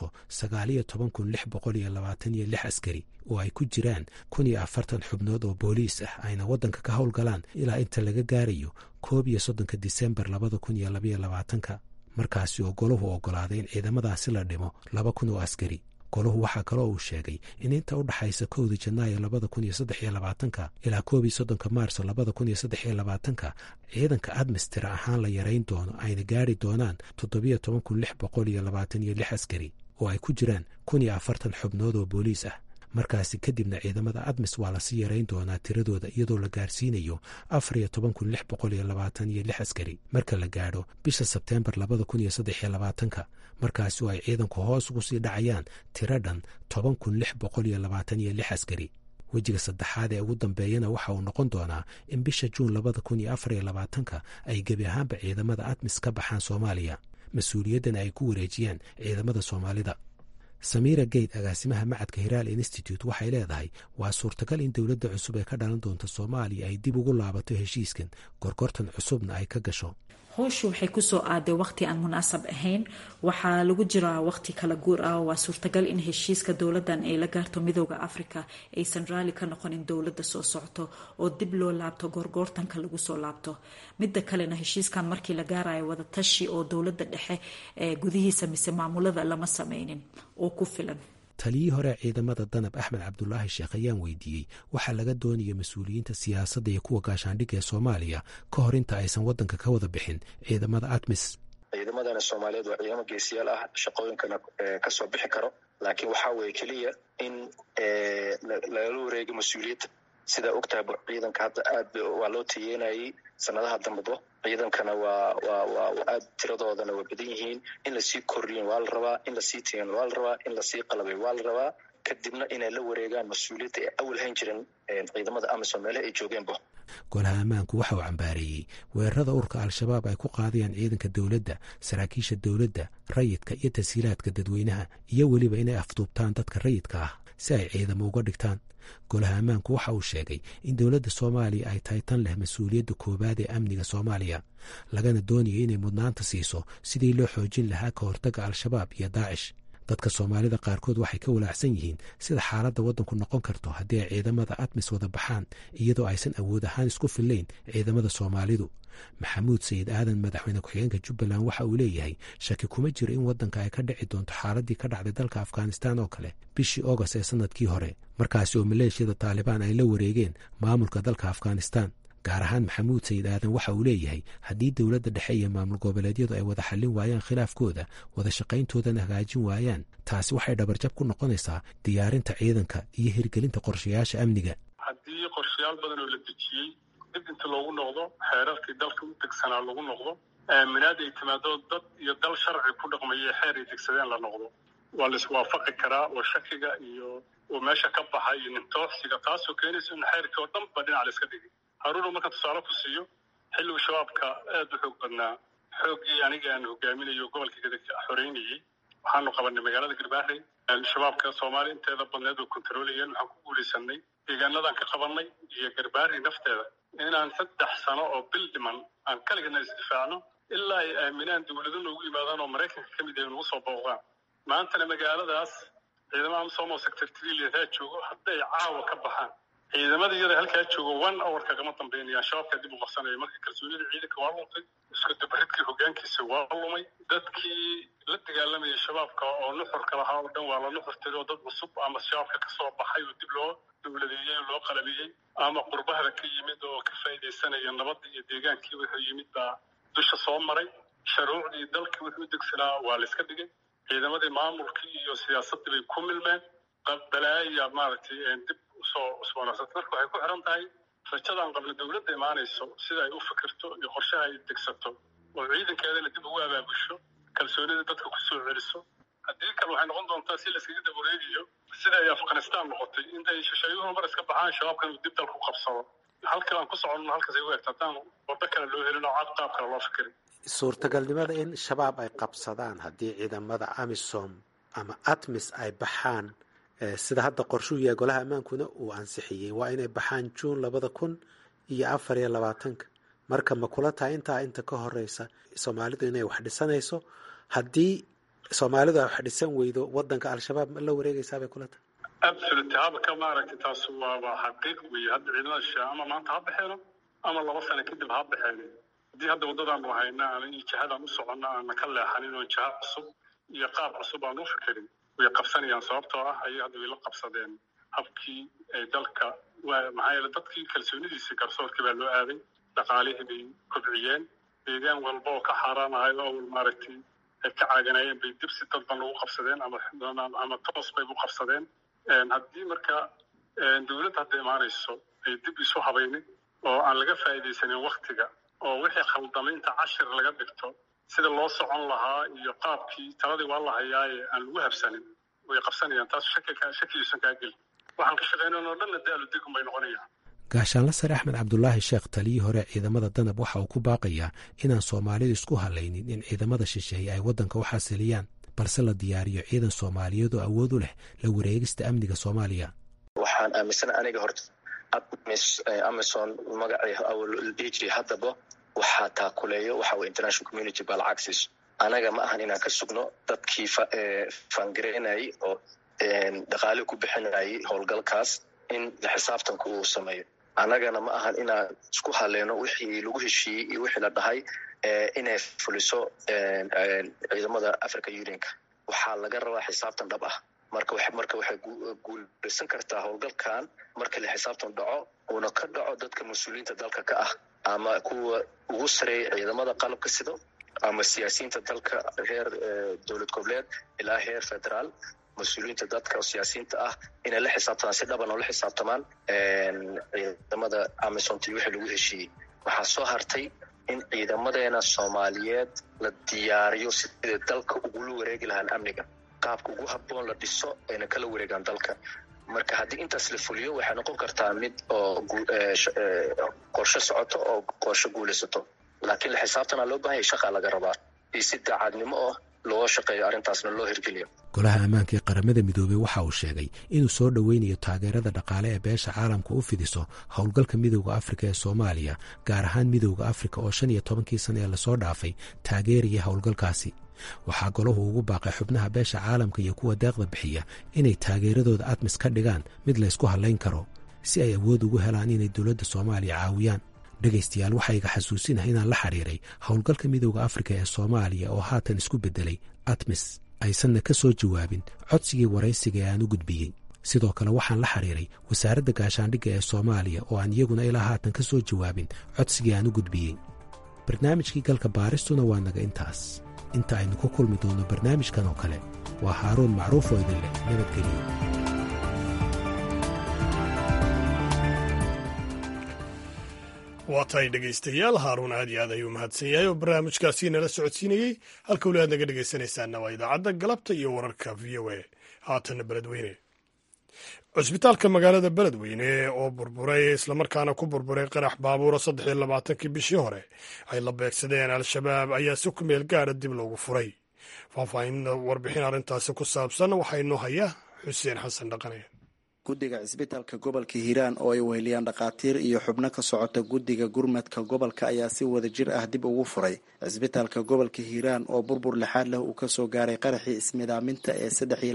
19,626 askari oo ay ku jiraan 140 xubnood oo booliis ah, ayna waddanka ka howlgalaan ilaa inta laga gaarayo 31 Disembar 2022. markaasi oo golahu ogolaaday in ciidamadaasi la dhimo 2,000 oo askari. golahu waxaa kaloo uu sheegay in inta u dhaxaysa 1 Janaayo 2023 ilaa 31 Maarso 2023 ciidanka ATMIS tira ahaan la yarayn doono, ayna gaari doonaan 17,626 askari oo ay ku jiraan 140 xubnood oo booliis ah. markaasi kadibna ciidamada ATMIS waa lasii yarayn doonaa tiradooda iyadoo la gaarsiinayo 14,626 askari marka la gaadho bisha Sebteembar 2023, markaasi oo ay ciidanku hoos ugu sii dhacayaan tiro dhan 10,626 askari. wejiga saddexaad ee ugu dambeeyana waxa uu noqon doonaa in bisha Juun 2024 ay gebi ahaanba ciidamada ATMIS ka baxaan Soomaaliya, mas-uuliyaddana ay ku wareejiyaan ciidamada Soomaalida. Samiira Geyd, agaasimaha macadka Hiraal Institute, waxay leedahay waa suurtagal in dowladda cusub ee ka dhalan doonta Soomaaliya ay dib ugu laabato heshiiskan, gorgortan cusubna ay ka gasho. howshu waxay kusoo aaday waqti aan munaasab ahayn. waxaa lagu jiraa waqti kala guur ah. waa suurtagal in heshiiska dowladan ay la gaarto midooda Afrika aysan raali ka noqonin dowlada soo socto oo dib loo laabto goorgoortanka lagu soo laabto. midda kalena heshiiskan markii la gaarayo wada tashi oo dowlada dhexe gudihiisa mise maamulada lama sameynin oo ku filan. taliyii hore ciidamada danab axmed cabdulaahi sheekh ayaan weydiiyey waxaa laga doonaya mas-uuliyiinta siyaasadda iyo kuwa gaashaandhigga ee Soomaaliya ka hor inta aysan wadanka ka wada bixin ciidamada ATMIS. ciidamadana Soomaaliyeed waa ciidamo geesiyaal ah, shaqooyinkana ka soo bixi karo, laakiin waxaa weeye keliya in lagala wareego mas-uuliyadda. sida ogtahay ciidanka hadda aad waa loo tiyeenayay sanadaha dambaba. ciidankana waa aad tiradoodana waa badan yihiin. in lasii kordhiyin waa la rabaa, in lasii tiyan waa la rabaa, in lasii qalabay waa la rabaa, kadibna inay la wareegaan mas-uuliyadda ee awal hayn jiran ciidamada AMISOM meelaha ay joogeenba. golaha ammaanku waxa uu cambaareeyey weerarada ururka al-shabaab ay ku qaadayaan ciidanka dowladda, saraakiisha dowladda, rayidka iyo tashiilaadka dadweynaha, iyo weliba inay afduubtaan dadka rayidka ah si ay ciidamo uga dhigtaan. golaha ammaanku waxa uu sheegay in dowladda Soomaaliya ay tahay tan leh mas-uuliyadda koowaad ee amniga Soomaaliya, lagana doonayo inay mudnaanta siiso sidii loo xoojin lahaa ka hortagga al-shabaab iyo daacish. dadka Soomaalida qaarkood waxay ka walaacsan yihiin sida xaaladda waddanku noqon karto haddii ay ciidamada ATMIS wada baxaan iyadoo aysan awood ahaan isku fillayn ciidamada Soomaalidu. maxamuud sayid aadan madaxweyne ku-xigeenka Jubbaland waxa uu leeyahay shaki kuma jiro in waddanka ay ka dhici doonto xaaladii ka dhacday dalka Afghanistan oo kale bishii August ee sanadkii hore, markaasi oo maleeshiyada Taalibaan ay la wareegeen maamulka dalka Afghanistan. gaar ahaan maxamuud sayid aadan waxa uu leeyahay haddii dowladda dhexe iyo maamul goboleedyadu ay wada xallin waayaan khilaafkooda, wada shaqayntoodana hagaajin waayaan, taasi waxay dhabarjab ku noqonaysaa diyaarinta ciidanka iyo hirgelinta qorshayaasha amniga. haddii qorshayaal badan oo la dejiyey dib inta loogu noqdo, xeerarkii dalka u degsanaa lagu noqdo, aaminaad ay timaado dad iyo dal sharci ku dhaqmaya xeer ay degsadeen la noqdo, waa la iswaafaqi karaa oo shakiga iyo oo meesha ka baxa iyo nintooxsiga taasoo keenaysa in xeerkii oo dhanba dhinac la iska dhigay. haruuna marka tusaale ku siiyo xilligu shabaabka aad u xoog badnaa, xooggii aniga aan hogaaminayo gobolka gadagka xoreynayey, waxaanu qabanay magaalada Garbaharey. shabaabka Soomaaliya inteeda badneed oo kontroolayeen waxaan ku guulaysanay deegaanadan ka qabanay iyo Garbaharey nafteeda inaan 3 sano oo bil dhiman aan kaligana isdifaacno ilaa ay aaminaan dowladda noogu yimaadaan oo Mareykanka ka mid ah nagu soo booqdaan. maantana magaaladaas ciidamada AMISOM oo sector 3 joogo hadday caawa ka baxaan, ciidamada iyada halkaa joogo 1 hour kagama dambeynayaan. shabaabka dib u qabsanaya marka kalsoonida ciidanka waa luntay, isku dabaridkii hogaankiisa waa lumay, dadkii la dagaalamayay shabaabka oo nuxurka lahaa oo dhan waa la nuxurtiray oo dad cusub ama shabaabka ka soo baxay oo dib loo dowladeeyey loo qalabiyey ama qurbahada ka yimid oo ka faa'iidaysanaya nabadda iyo deegaankii wuxuu yimid baa dusha soo maray. shuruucdii dalkii wuxuu degsanaa waa la iska dhigay, ciidamadii maamulkii iyo siyaasaddii bay ku milmeen, balaaya maaragtay dib usoo cusboonaysatay. marka waxay ku xiran tahay rajadaan qabla dowladda imaanayso sida ay u fikirto iyo qorshaha ay degsato oo ciidankeedana dib ugu abaabusho, kalsoonida dadka ku soo celiso. haddii kale waxay noqon doontaa si la iskaga daba wareegayo sida ay Afghanistan noqotay, intay shisheeyuhu mar iska baxaan shabaabkan dib dalka ku qabsado. halkan aan ku soconno halkaas ay u egtaa haddaan waddo kale loo helin oo qaab kale loo fikirin. suurtagalnimada in shabaab ay qabsadaan haddii ciidamada AMISOM ama ATMIS ay baxaan sida hadda qorshuu yahay golaha ammaankuna uu ansixiyey waa inay baxaan Juun 2024. marka ma kula tahay inta ka horeysa Soomaalidu inay wax dhisanayso? haddii Soomaalidu ay wax dhisan weydo wadanka al-shabaab ma la wareegaysaa bay kula tahay? absolutely haba ka maaragtay taas waa xaqiiq weeye. hadda ciidamada shaama maanta ha baxeeno ama 2 sano kadib ha baxeeno. haddii hadda wadadaan u haynaa aan jihadaan u soconnaa aan ka leexanin oo jiha cusub iyo qaab cusub aan u fikirin way qabsanayaan. sababtoo ah ayay hadda way la qabsadeen habkii ay dalka maxaa yeelay dadkii kalsoonidiisii garsoorkii baa loo aaday, dhaqaalihii bay kobciyeen, deegaan walba oo ka xaaraanahay oo maaragtay ay ka caaganayeen bay dib si dadban ugu qabsadeen ama toos bay u qabsadeen. haddii marka dowladda hadda imaanayso ay dib isu habaynin oo aan laga faa'iidaysanin waktiga oo wixii khaldamaynta cashir laga dhigto sida loo socon lahaa iyo qaabkii taladii waa la hayaaye aan lagu habsanin way qabsanayaan. taas shakiisan kaa gelin. waxaan ka shaqaynayno dhanna daalu digum bay noqonayaan. gaashaanle sare axmed cabdulaahi sheekh taliyii hore ciidamada danab waxa uu ku baaqayaa inaan Soomaalidu isku halaynin in ciidamada shisheeye ay waddanka u xasiliyaan, balse la diyaariyo ciidan Soomaaliyeed oo awood u leh la wareegista amniga Soomaaliya. waxaan aaminsan aniga horta AMISOM magacii awal dhihi jiray haddaba waxaa taakuleeyo waxa way international community baa lacag siiso anaga ma ahan inaan ka sugno dadkii fangareynayay oo dhaqaale ku bixinayay howlgalkaas in la xisaabtanku uu sameeyo annagana ma ahan inaan isku haleeno wixii lagu heshiiyey iyo wixii la dhahay inay fuliso ciidamada Africa Unionka waxaa laga rabaa xisaabtan dhab ah marka waxay guuleysan kartaa howlgalkan marka la xisaabtan dhaco una ka dhaco dadka mas'uuliyiinta dalka ka ah ama kuwa ugu sareeya ciidamada qalabka sida ama siyaasiyiinta dalka heer dowlad goboleed ilaa heer federaal mas'uuliyiinta dadka siyaasiyiinta ah inay la xisaabtamaan si dhaban oo la xisaabtamaan ciidamada Amisom wixii lagu heshiiyey waxaa soo hartay in ciidamadeena Soomaaliyeed la diyaariyo sidii dalka ugu wareegi lahaan amniga qaabka ugu habboon la dhiso ayna kala wareegaan dalka marka haddii intaas la fuliyo waxay noqon kartaa mid oo qorshe socoto oo qorshe guulaysato laakiin la xisaabtana loo baahan yahay shaqa laga rabaa iyo si daacadnimo ah loo shaqeeyo arrintaasna loo hirgeliyo golaha ammaanka ee qaramada midoobey waxa uu sheegay inuu soo dhoweynayo taageerada dhaqaale ee beesha caalamka u fidiso howlgalka midowda afrika ee soomaaliya gaar ahaan midowda afrika oo 15 sano ee lasoo dhaafay taageeraya howlgalkaasi waxaa golahu ugu baaqay xubnaha beesha caalamka iyo kuwa deeqda bixiya inay taageeradooda ATMIS ka dhigaan mid la isku halayn karo si ay awood ugu helaan inay dowladda Soomaaliya caawiyaan dhegaystayaal waxaa iga xasuusinahay inaan la xiriiray howlgalka midowda afrika ee Soomaaliya oo haatan isku bedelay ATMIS aysanna ka soo jawaabin codsigii waraysiga ee aan u gudbiyey sidoo kale waxaan la xiriiray wasaaradda gaashaandhigga ee Soomaaliya oo aan iyaguna ilaa haatan ka soo jawaabin codsigii aan u gudbiyey barnaamijkii galka baaristuna waa naga intaas inta aynu ku kulmi doono barnaamijkan oo kale waa Haaruun Macruuf oo idin leh nabadgelyo waa tahay dhegaystayaal Haaruun aad iyo aad ayuu mahadsan yahay oo barnaamijkaasi nala socodsiinayey halka weli aad naga dhegaysanaysaanna waa idaacadda galabta iyo wararka VOA haatanna beledweyne cusbitaalka magaalada beledweyne oo burburay islamarkaana ku burburay qarax baabuura 23 bishii hore ay la beegsadeen al-shabaab ayaa si ku meel gaara dib loogu furay faahfaahin warbixin arrintaasi ku saabsan waxaa inoo haya xuseen xasan dhaqane guddiga cisbitaalka gobolka hiiraan oo ay weheliyaan dhakhaatiir iyo xubno ka socota guddiga gurmadka gobolka ayaa si wada jir ah dib ugu furay cisbitaalka gobolka hiiraan oo burbur lixaad leh uu kasoo gaaray qaraxii ismidaaminta ee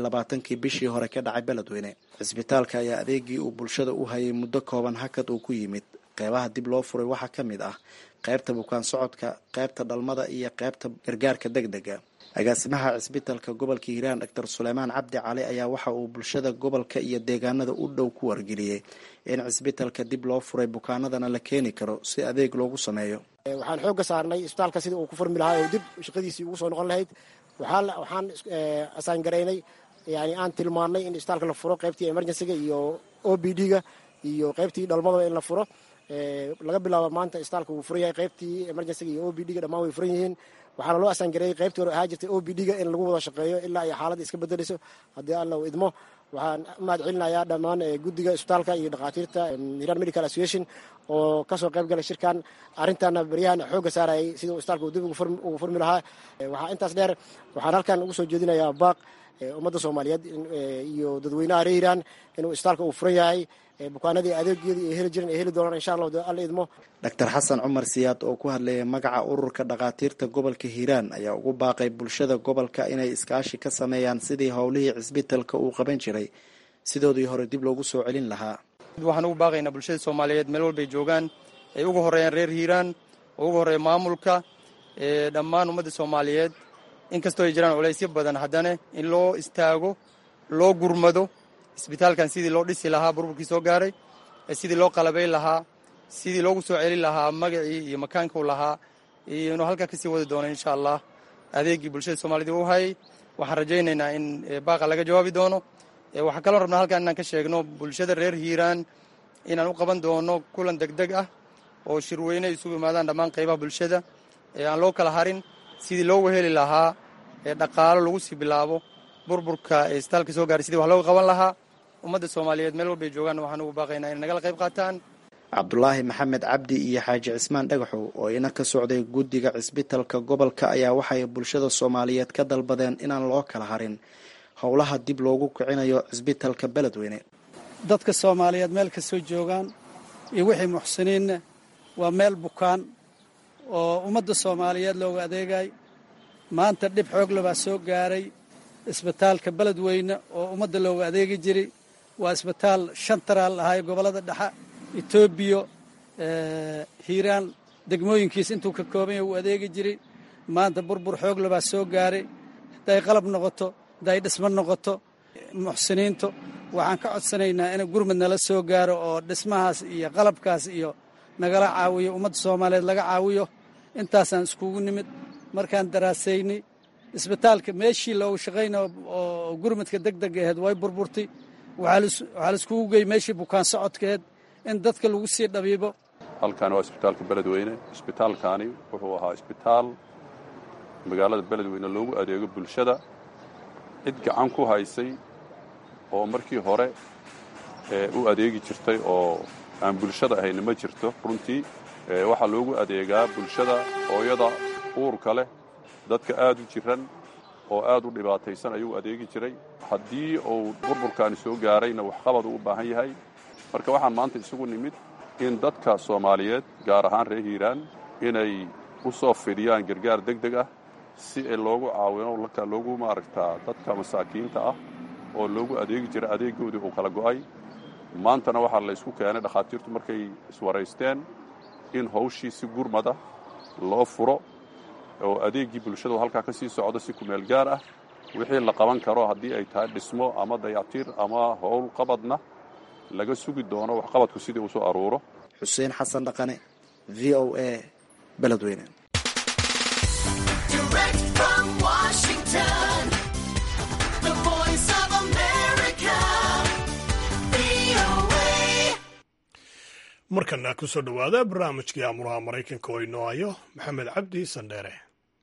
23 bishii hore ka dhacay beledweyne cisbitaalka ayaa adeegii uu bulshada u hayay muddo kooban hakad uu ku yimid qeybaha dib loo furay waxaa ka mid ah qaybta bukaan socodka qaybta dhalmada iyo qaybta gargaarka degdega agaasimaha cisbitaalka gobolka hiiraan Dr. Suleymaan Cabdi Cali ayaa waxa uu bulshada gobolka iyo deegaanada u dhow ku wargeliyay in cisbitaalka dib loo furay bukaanadana la keeni karo si adeeg loogu sameeyo waxaan xoogga saarnay isbitaalka sidii uu ku furmi lahaa oo dib shaqadiisii ugu soo noqon lahayd waxaan asaan garaynay yani aan tilmaannay in isbitaalka la furo qaybtii emergency-ga iyo OPD-ga iyo qaybtii dhalmada in la furo laga bilaabo maanta isbitaalka uu furan yahay qaybtii emergency-ga iyo OPD-ga dhammaan way furan yihiin waxaana loo asaangareeyey qaybtii hore ahaa jirtay OPD-ga in lagu wada shaqeeyo ilaa ay xaaladda iska bedelayso haddii alla uu idmo waxaan u mahad celinayaa dhammaan guddiga isbitaalka iyo dhakhaatiirta Hiiraan Medical Association oo kasoo qayb galay shirkan arrintaana baryahan xoogga saarayay sidii isbitaalka uu dib ugu furmi lahaa waxaa intaas dheer waxaan halkan ugu soo jeedinayaa baaq ummadda Soomaaliyeed iyo dadweynaha reer Hiiraan inuu isbitaalka uu furan yahay bukaanadii adeegyadii ay heli jireen ay heli doonaan insha Allah alla idmo Dr. Xasan Cumar Siyaad oo ku hadlayay magaca ururka dhakhaatiirta gobolka Hiiraan ayaa ugu baaqay bulshada gobolka inay iskaashi ka sameeyaan sidii howlihii cisbitaalka uu qaban jiray sidoodii hore dib loogu soo celin lahaa waxaan ugu baaqaynaa bulshada Soomaaliyeed meel walba ay joogaan ay ugu horeeyaan reer Hiiraan oo ugu horeeya maamulka dhammaan ummadda Soomaaliyeed inkastoo ay jiraan culaysyo badan haddana in loo istaago loo gurmado isbitaalkan sidii loo dhisi lahaa burburkii soo gaaray sidii loo qalabayn lahaa sidii loogu soo celin lahaa magacii iyo makaanka uu lahaa iyo inuu halkaa kasii wadi doono insha Allah adeegii bulshada Soomaalida u hayay waxaan rajaynaynaa in baaqa laga jawaabi doono waxaan kaloo rabnaa halkan inaan ka sheegno bulshada reer Hiiraan inaan u qaban doono kulan degdeg ah oo shirweyne isugu yimaadaan dhammaan qaybaha bulshada aan loo kala harin sidii loo weheli lahaa dhaqaalo lagu sii bilaabo burburka isbitaalka soo gaaray sidii wax looga qaban lahaa ummadda Soomaaliyeed meel walba ay joogaan waxaan ugu baaqaynaa inay nagala qayb qaataan Cabdulaahi Maxamed Cabdi iyo Xaaji Cismaan Dhagaxow oo ina ka socday guddiga cisbitaalka gobolka ayaa waxay bulshada Soomaaliyeed ka dalbadeen inaan loo kala harin howlaha dib loogu kicinayo cisbitaalka beledweyne dadka Soomaaliyeed meel ka soo joogaan iyo wixii muxsiniin waa meel bukaan oo ummadda soomaaliyeed looga adeegay. maanta dhib xoogle baa soo gaaray isbitaalka beledweyne oo ummadda looga adeegi jiray. waa isbitaal shantaraal ahay gobollada dhexe etoobiya hiiraan degmooyinkiis intuu ka kooban yahay uu adeegi jiray. maanta burbur xoogle baa soo gaaray. hadday qalab noqoto, hadday dhismo noqoto, muxsiniintu waxaan ka codsanaynaa in gurmad nala soo gaaro oo dhismahaas iyo qalabkaas iyo nagala caawiyo, ummadda soomaaliyeed laga caawiyo. intaasaan iskugu nimid markaan daraasaynay. isbitaalka meeshii loogu shaqaynayo oo gurmadka degdeg aheed way burburtay. waxaa laiskugu geeyey meeshii bukaan socodkaheed in dadka lagu sii dhabiibo. halkan waa isbitaalka beledweyne. isbitaalkaani wuxuu ahaa isbitaal magaalada beledweyne loogu adeego bulshada. cid gacan ku haysay oo markii hore u adeegi jirtay oo aan bulshada ahayna ma jirto. runtii waxaa loogu adeegaa bulshada hooyada uurka leh, dadka aad u jiran oo aad u dhibaataysan ayuu adeegi jiray. haddii uu burburkaani soo gaarayna waxqabad uu u baahan yahay. marka waxaan maanta isugu nimid in dadka soomaaliyeed gaar ahaan reer hiiraan inay u soo fidhiyaan gargaar degdeg ah si loogu caawino loogu maaragtaa dadka masaakiinta ah oo loogu adeegi jiray adeegoodii uu kala go'ay. maantana waxaa la isku keenay dhakhaatiirtu markay iswaraysteen in hawshii si gurmada loo furo oo adeeggii bulshadu halkaa ka sii socdo si kumeel gaar ah. wixii la qaban karo haddii ay tahay dhismo ama dayactir ama howl qabadna laga sugi doono waxqabadku sidii uu soo aruuro. xuseen xasan dhaqane, v o a, beledweyne. markana ku soo dhowaada barnaamijkii amuraha maraykanka oo inoo hayo maxamed cabdi sandheere.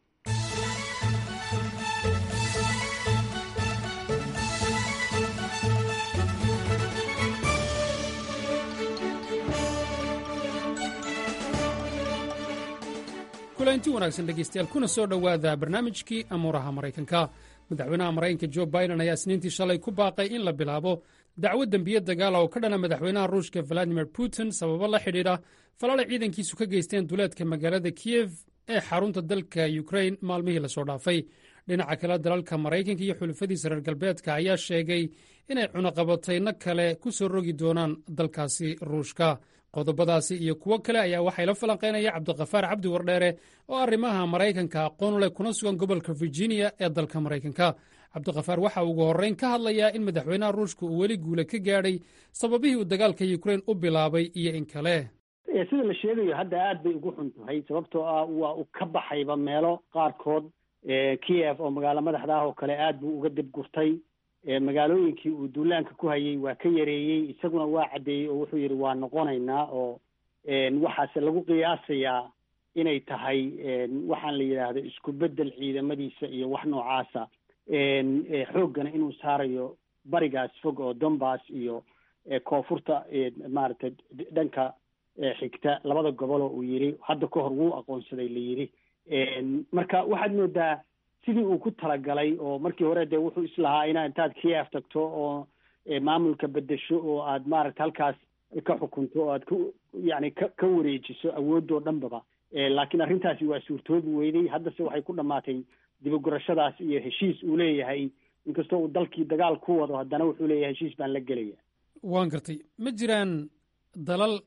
kulanti wanaagsan dhegaystayaal, kuna soo dhowaada barnaamijkii amuuraha maraykanka. madaxweynaha maraykanka jo biden ayaa isniintii shalay ku baaqay in la bilaabo dacwo dembiye dagaala oo ka dhana madaxweynaha ruushka valadimir putin sababo la xidhiidha falaala ciidankiisu ka geysteen duleedka magaalada kiyef ee xarunta dalka yukrain maalmihii lasoo dhaafay. dhinaca kale dalalka maraykanka iyo xulufadiisa reer galbeedka ayaa sheegay inay cunaqabatayno kale ku soo rogi doonaan dalkaasi ruushka. qodobadaasi iyo kuwo kale ayaa waxay la falanqaynaya cabdiqafaar cabdi wardheere oo arrimaha maraykanka aqoon u leh kuna sugan gobolka virginia ee dalka maraykanka. cabdiqafaar waxa ugu horrayn ka hadlayaa in madaxweynaha ruushka uu weli guula ka gaadhay sababihii uu dagaalka yukrain u bilaabay iyo in kale. sida la sheegayo hadda aad bay ugu xun tahay, sababtoo ah waa uu ka baxayba meelo qaarkood. kiev oo magaalo madaxda ah oo kale aad buu uga dibgurtay. magaalooyinkii uu duulaanka ku hayay waa ka yareeyey, isaguna waa caddeeyey oo wuxuu yidhi waa noqonaynaa. oo waxaase lagu qiyaasayaa inay tahay waxaan la yidhaahdo isku beddel ciidamadiisa iyo wax noocaasa. xooggana inuu saarayo barigaas fog oo donbass iyo koonfurta maaragtay dhanka xigta labada gobol oo uu yidhi hadda ka hor wuu aqoonsaday la yidhi. marka waxaad moodaa sidii uu ku talagalay oo markii hore dee wuxuu islahaa inaa intaad kiev tagto oo maamulka bedesho oo aad maaragta halkaas ka xukunto oo aad yani ka wareejiso awoodoo dhanbaba. laakiin arrintaasi waa suurtoobi weyday. haddase waxay ku dhammaatay dibagurashadaas iyo heshiis uu leeyahay, inkastoo uu dalkii dagaal ku wado haddana wuxuu leeyahay heshiis baan la gelaya. waan gartay. ma jiraan dalal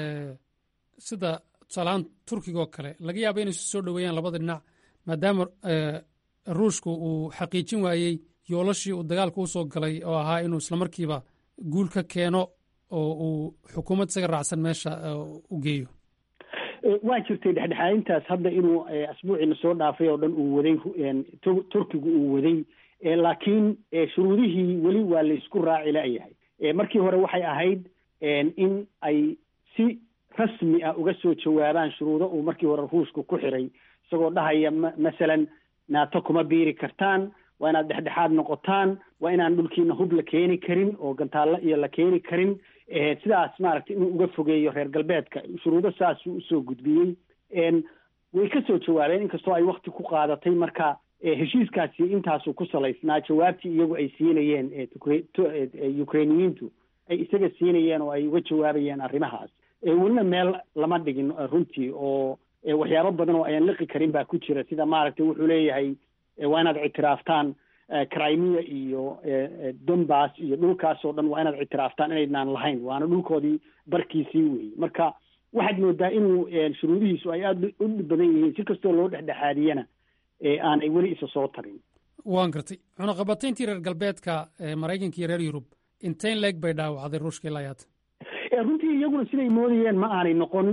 sida tusaalahaan turkiga oo kale laga yaaba inay isu soo dhoweeyaan labada dhinac maadaama ruushku uu xaqiijin waayey yoolashii uu dagaalka u soo galay oo ahaa inuu islamarkiiba guul ka keeno oo uu xukuumad isaga raacsan meesha u geeyo. waa jirtay dhexdhexaadintaas hadda inuu asbuuciina soo dhaafay oo dhan uu waday turkigu uu waday, laakiin shuruudihii weli waa la isku raaci la'yahay. markii hore waxay ahayd in ay si rasmi ah uga soo jawaabaan shuruudo uu markii hore ruushku ku xiray, isagoo dhahaya masalan naato kuma biiri kartaan, waa inaad dhexdhexaad noqotaan, waa inaan dhulkiina hub la keeni karin oo gantaallo iyo la keeni karin. sidaas maaragtay inuu uga fogeeyo reer galbeedka. shuruudo saasuu usoo gudbiyey. way ka soo jawaabeen inkastoo ay wakti ku qaadatay. marka heshiiskaasi intaasuu ku salaysnaa, jawaabtii iyagu ay siinayeen ukrainiyiintu ay isaga siinayeen oo ay uga jawaabayeen arrimahaas. welina meel lama dhigin runtii oo waxyaabo badan oo ayaan liqi karin baa ku jira, sida maaragtay wuxuu leeyahay waa inaad ictiraaftaan Crimea iyo Donbass iyo dhulkaas oo dhan waa inaad ictiraaftaan inaydnaan lahayn, waana dhulkoodii barkiisii weeye. marka waxaad moodaa inuu shuruudihiisu ay aada u badan yihiin, si kastoo loo dhexdhexaadiyana aanay weli isa soo tarin. waan gartay. cunaqabatayntii reer galbeedka Maraykanka iyo reer Yurub intayn leeg bay dhaawacday Ruushka ilaa haatan? runtii iyaguna siday moodayeen ma aanay noqon,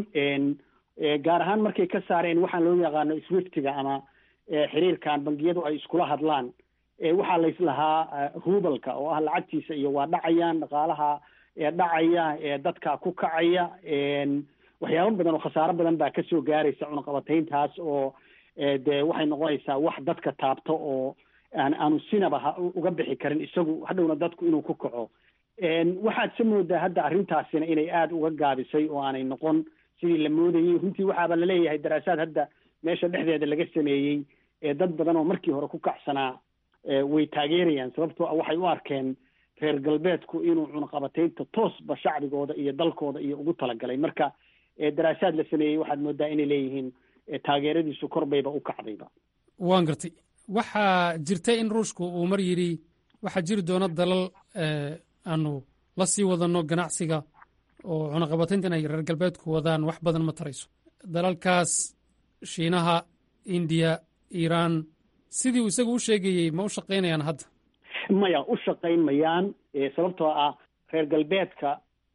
gaar ahaan markay ka saareen waxaan loo yaqaano swiftiga ama xiriirkan bangiyadu ay iskula hadlaan. waxaa layslahaa rubalka oo ah lacagtiisa iyo waa dhacayaan, dhaqaalaha dhacaya, dadka ku kacaya, waxyaabo badan oo khasaaro badan baa kasoo gaaraysa cunaqabatayntaas, oo dee waxay noqonaysaa wax dadka taabto oo aanu sinaba uga bixi karin isagu, hadhowna dadku inuu ku kaco. waxaad se moodaa hadda arrintaasina inay aada uga gaabisay oo aanay noqon sidii la moodayey. runtii waxaaba laleeyahay daraasaad hadda meesha dhexdeeda laga sameeyey, dad badan oo markii hore ku kacsanaa way taageerayaan, sababtoo ah waxay u arkeen reer galbeedku inuu cunaqabataynta toosba shacbigooda iyo dalkooda iyo ugu talagalay. marka daraasaad la sameeyey waxaad moodaa inay leeyihiin taageeradiisu korbayba u kacdayba. waan gartay. waxaa jirtay in ruushku uu mar yidhi waxaa jiri doona dalal aanu la sii wadano ganacsiga oo cunaqabatayntan ay reer galbeedku wadaan wax badan ma tarayso. dalalkaas Shiinaha, Indiya, Iiraan, sidii uu isagu u sheegayey ma u shaqaynayaan hadda? maya, u shaqayn mayaan, sababtoo ah reer galbeedka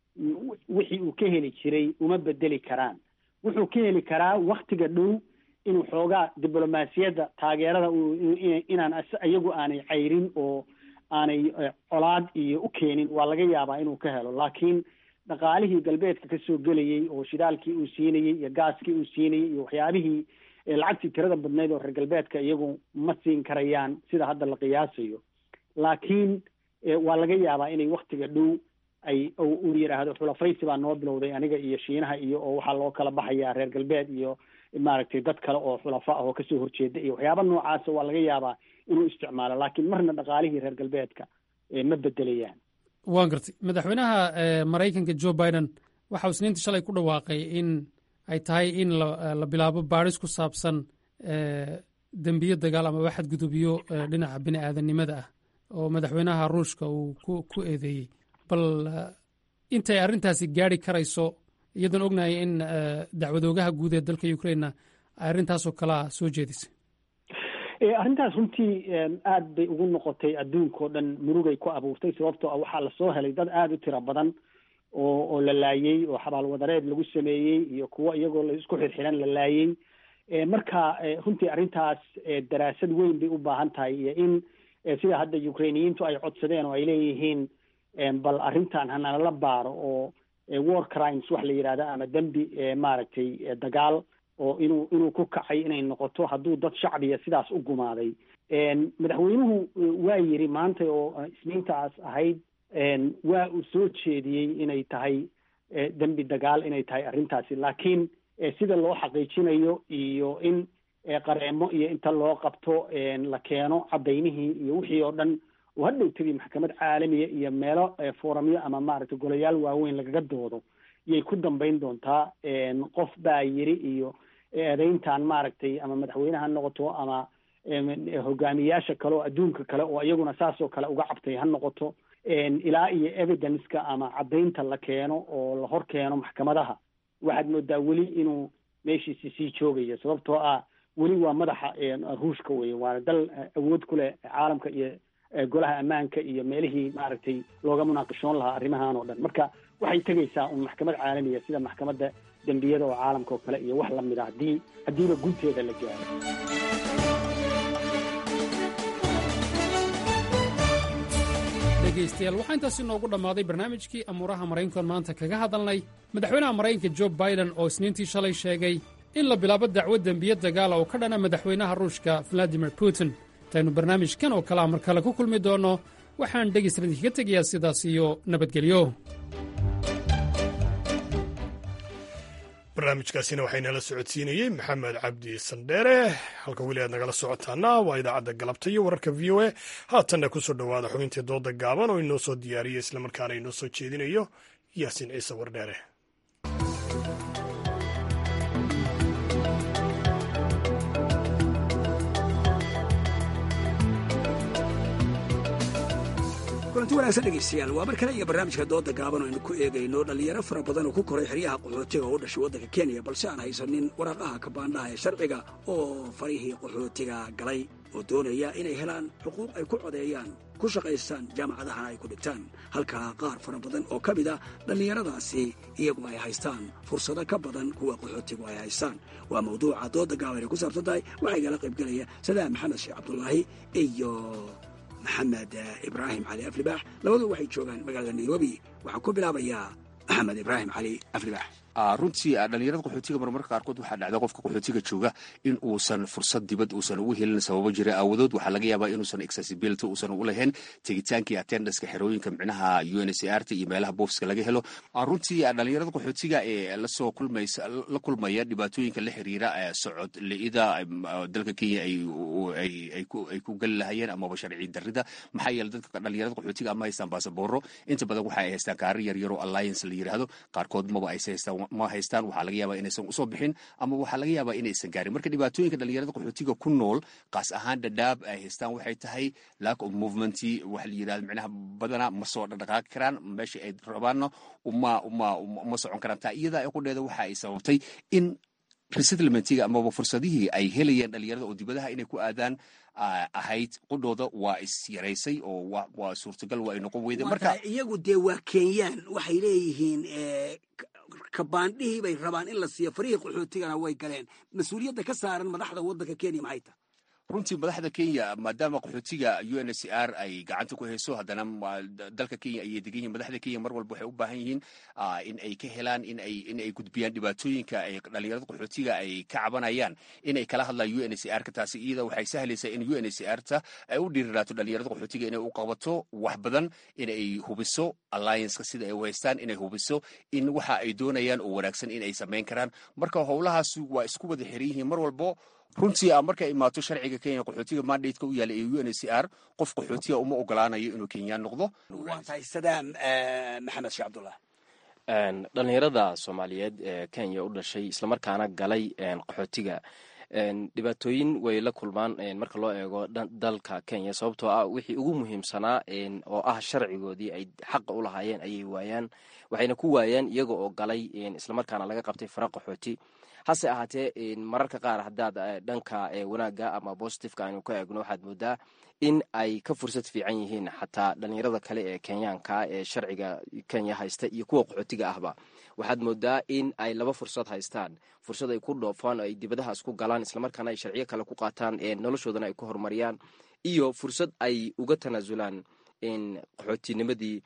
wixii uu ka heli jiray uma bedeli karaan. wuxuu ka heli karaa waktiga dhow inuu xoogaa diblomaasiyadda taageerada inaan iyagu aanay cayrin oo aanay colaad iyo u keenin, waa laga yaabaa inuu ka helo. laakiin dhaqaalihii galbeedka kasoo gelayey oo shidaalkii uu siinayey iyo gaaskii uu siinayey iyo waxyaabihii lacagtii tirada badnayd oo reer galbeedka iyagu ma siin karayaan sida hadda la qiyaasayo. laakiin waa laga yaabaa inay waktiga dhow ay uu yidhaahdo xulafaysi baa noo bilowday aniga iyo Shiinaha iyo oo waxaa loo kala baxayaa reer galbeed iyo maaragtay dad kale oo xulafa ah oo kasoo horjeeda iyo waxyaaba noocaasa waa laga yaabaa inuu isticmaalo, laakiin marna dhaqaalihii reer galbeedka ma bedelayaan. waan gartay. madaxweynaha Maraykanka Joe Biden waxa uu isniintii shalay ku dhawaaqay in ay tahay in la bilaabo baadhis ku saabsan dembiyo dagaal ama xadgudubyo dhinaca bini aadanimada ah oo madaxweynaha Ruushka uu ku eedeeyey. bal intay arrintaasi gaari karayso, iyadoon ognahay in dacwadoogaha guud ee dalka Ukraine ay arrintaasoo kalea soo jeedisay? arrintaas runtii aada bay ugu noqotay adduunkao dhan murugay ku abuurtay, sababtoo ah waxaa lasoo helay dad aada u tiro badan oo la laayey oo xabaalwadareed lagu sameeyey iyo kuwo iyagoo la isku xirxiran la laayey. marka runtii arrintaas daraasad weyn bay u baahan tahay, iyo in sida hadda Ukrainiyiintu ay codsadeen oo ay leeyihiin bal arrintan hanala baaro oo war crimes wax la yidhahda ama dembi maaragtay dagaal oo inuu ku kacay inay noqoto hadduu dad shacbiya sidaas u gumaaday. madaxweynuhu waa yiri maanta oo isniintaas ahayd, waa uu soo jeediyey inay tahay dembi dagaal inay tahay arrintaasi, laakiin sida loo xaqiijinayo iyo in qareemo iyo inta loo qabto la keeno cadaynihii iyo wixii oo dhan oo hadhow tagii maxkamad caalamiya iyo meelo foramyo ama maaragtay golayaal waaweyn lagaga doodo yay ku dambayn doontaa. qof baa yiri iyo eedayntan maaragtay ama madaxweyne ha noqoto ama hogaamiyaasha kale oo adduunka kale oo iyaguna saasoo kale uga cabtay ha noqoto, ilaa iyo evidence-ka ama caddaynta la keeno oo la hor keeno maxkamadaha, waxaad moodaa weli inuu meeshiisi sii joogayo, sababtoo ah weli waa madaxa ruushka weye, waana dal awood ku leh caalamka iyo golaha ammaanka iyo meelihii maaragtay looga munaaqishoon lahaa arrimahan oo dhan. marka waxay tegaysaa un maxkamad caalamiya sida maxkamadda dembiyada oo caalamka oo kale iyo wax lamid ah haddiiba gunteeda la gaaro. dhegaystayaal waxaa intaasi noogu dhammaaday barnaamijkii amuuraha maraykankan maanta kaga hadalnay madaxweynaha maraykanka Joe Biden oo isniintii shalay sheegay in la bilaabo dacwad dembiyo dagaala oo ka dhana madaxweynaha Ruushka Vladimir Putin. intaynu barnaamijkan oo kalea mar kale ku kulmi doonno waxaan dhegaystayaal idinkaga tegayaa sidaas iyo nabadgelyo. barnaamijkaasina waxaynala socodsiinayey maxamed cabdi sandheere. halka weli aad nagala socotaana waa idaacadda galabta iyo wararka v o a. haatanna ku soo dhowaada xubintii dooda gaaban oo inoo soo diyaariyey islamarkaana inoo soo jeedinayo yaasiin ciise wardheere. kulanti wanaagsan dhegaystayaal waa mar kale iyo barnaamijka dooda gaaban oo aynu ku eegayno dhallinyaro fara badan oo ku koray xeryaha qaxootiga oo u dhashay waddanka kenya balse aan haysanin waraaqaha kabaandhaha ee sharciga oo farihii qaxootiga galay oo doonaya inay helaan xuquuq ay ku codeeyaan ku shaqaystaan jaamacadahana ay ku dhigtaan halkaa qaar fara badan oo ka mid a dhallinyaradaasi iyagu ay haystaan fursado ka badan kuwa qaxootigu ay haystaan waa mawduuca dooda gaaban ay ku saabsan tahay waxaa igala qaybgelaya sadaam maxamed sheekh cabdulaahi iyo maxamed ibraahim cali aflibaax labadu waxay joogaan magaalada nairobi waxaa ku bilaabayaa maxamed ibraahim cali aflibaax runtii dhalinyarada qaxootiga marmarka qaarkood waxaa dhacda qofka qaxootiga jooga in uusan fursad dibad uusan ugu helin sababo jira aawadood waxaa laga yaabaa inuusan accessibility uusan u lahayn tegitaankii attendanceka xerooyinka micnaha UNHCR iyo meelaha boofska laga helo runtii dhalinyarada qaxootiga ee lasoo la kulmaya dhibaatooyinka la xiriira socod li'ida dalka Kenya ay ku gali lahayeen amaba sharci darrida maxaa yeelay dadka dhalinyarada qaxootiga ama haystaan baasabooro inta badan waxa ay haystaan kaarar yar oo alliance la yiraahdo qaarkood maba ay haystaan waxaa laga yaabaa inaysan usoo bixin ama waxaa laga yaabaa inaysan gaarin marka dhibaatooyinka dhalinyarada qaxootiga ku nool qaas ahaan dhadhaab ay haystaan waxay tahay lack of movement waxa la yidhahda micnaha badanaa ma soo dhaqaaqi karaan meesha ay rabaanna uma socon karaan taa iyada ay qudheeda waxa ay sababtay in resettlementiga amaba fursadihii ay helayeen dhalinyarada oo dibadaha inay ku aadaan ahayd qudhooda waa is yaraysay oo waa suurtagal waa ay noqon weyday marka iyagu dee waa kenyaan waxay leeyihiin kabaandhihii bay rabaan in la siiyo farihii qaxootigana way galeen mas-uuliyadda ka saaran madaxda waddanka kenya maxay tahay runtii madaxda Kenya maadaama qaxootiga UNHCR ay gacanta ku hayso haddana dalka Kenya ay degan yihiin madaxda Kenya mar walba waxay u baahan yihiin in ay ka helaan in ay gudbiyaan dhibaatooyinka ay dhalinyarada qaxootiga ay ka cabanayaan in ay kala hadlaan UNHCR ka taasi iyada waxay sahlaysaa in UNHCR ta ay u dhiriraato dhalinyarada qaxootiga inay u qabato wax badan in ay hubiso alliance sida ay u haystaan inay hubiso in waxa ay doonayaan oo wanaagsan in ay sameyn karaan marka howlahaas waa isku wada xiran yihiin mar walba runtii markay imaato sharciga Kenya qaxootiga mandate-ka u yaala ee UNHCR qof qaxootiga uma ogolaanayo inuu Kenyaan noqdo waa tahay sadaam maxamed sheekh cabdullah dhalinyarada Soomaaliyeed ee Kenya u dhashay isla markaana galay qaxootiga dhibaatooyin way la kulmaan marka loo eego dalka Kenya sababtoo ah wixii ugu muhiimsanaa oo ah sharcigoodii ay xaq u lahaayeen ayay waayaan waxayna ku waayaan iyaga oo galay isla markaana laga qabtay fara qaxooti hase ahaatee mararka qaar haddaad dhanka wanaagga ama positiveka aynu ka eegno waxaad moodaa in ay ka fursad fiican yihiin xataa dhalinyarada kale ee kenyaanka ee sharciga Kenya haysta iyo kuwa qaxootiga ahba waxaad moodaa in ay laba fursad haystaan fursad ay ku dhoofaan ay dibadahaas ku galaan islamarkaana ay sharciyo kale ku qaataan noloshoodana ay ku horumariyaan iyo fursad ay uga tanaasulaan qaxootinimadii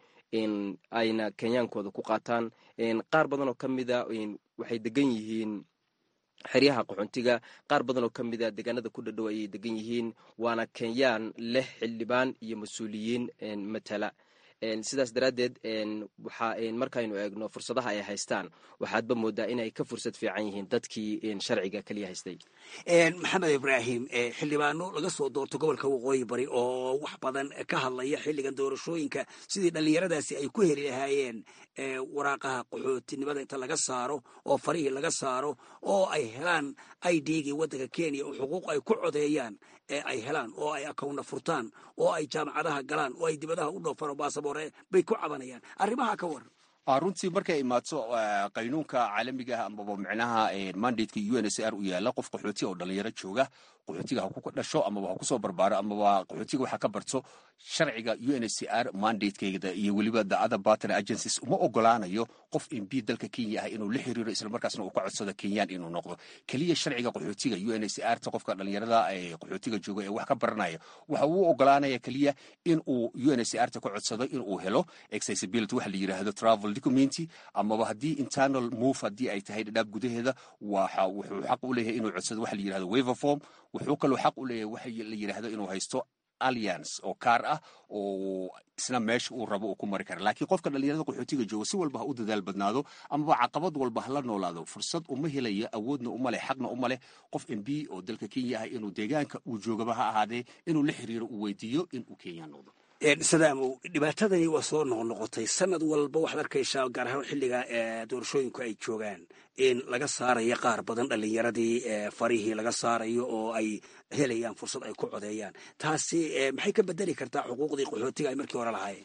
ayna kenyaankooda ku qaataan qaar badan oo ka mida waxay degan yihiin xeryaha qaxoontiga qaar badan oo ka mid a deegaanada ku dhadhow ayay degan yihiin waana kenyaan leh xildhibaan iyo mas-uuliyiin matala sidaas daraaddeed waxaa markaynu eegno fursadaha ay haystaan waxaadba moodaa inay ka fursad fiican yihiin dadkii sharciga keliya haystay maxamed ibraahim xildhibaano laga soo doorto gobolka waqooyi bari oo wax badan ka hadlaya xilligan doorashooyinka sidii dhallinyaradaasi ay ku heli lahaayeen waraaqaha qaxootinimada inta laga saaro oo farihii laga saaro oo ay helaan idgii waddanka kenya oo xuquuq ay ku codeeyaan ay helaan oo ay akawna furtaan oo ay jaamacadaha galaan oo ay dibadaha u dhoofaan oo baasaboore bay ku cabanayaan arrimaha ka waran runtii markay imaato qaynuunka caalamiga ah amaba micnaha mandate-ka UNHCR u yaala qof qaxooti oo dhalinyaro jooga qaxootiga ha ku dhasho amaba ha ku soo barbaaro amaba qaxootiga waxa ka barto sharciga UNHCR mandate-keeda iyo weliba the other partner agencies uma ogolaanayo qof MP dalka Kenya ah inuu la xiriiro isla markaasna uu ka codsado Kenyaan inuu noqdo kaliya sharciga qaxootiga UNHCR ta qofka dhalinyarada ee qaxootiga jooga ee wax ka baranaya waxa uu ogolaanaya kaliya in uu UNHCR ta ka codsado in uu helo accessibility waxa la yiraahdo travel document amaba haddii internal move haddii ay tahay dhadhaab gudaheeda wuxuu xaq u leeyahay inuu codsado waxa la yiraahdo waiver form wuxuu kaloo xaq u leeyahay waxa la yiraahdo inuu haysto alliance oo kaar ah oo isna meesha uu rabo uu ku mari kara laakiin qofka dhalinyarada qaxootiga jooga si walba ha u dadaal badnaado amaba caqabad walba ha la noolaado fursad uma helaya awoodna uma leh xaqna uma leh qof MP oo dalka Kenya ah inuu deegaanka uu joogaba ha ahaadee inuu la xiriiro uu weydiiyo inuu Kenya noqdo sadaamow dhibaatadani waa soo noqnoqotay sanad walba waxaad arkaysaa gaar ahaan xilliga doorashooyinku ay joogaan in laga saarayo qaar badan dhallinyaradii farihii laga saarayo oo ay helayaan fursad ay ku codeeyaan taasi maxay ka bedeli kartaa xuquuqdii qaxootiga ay markii hore lahaayeen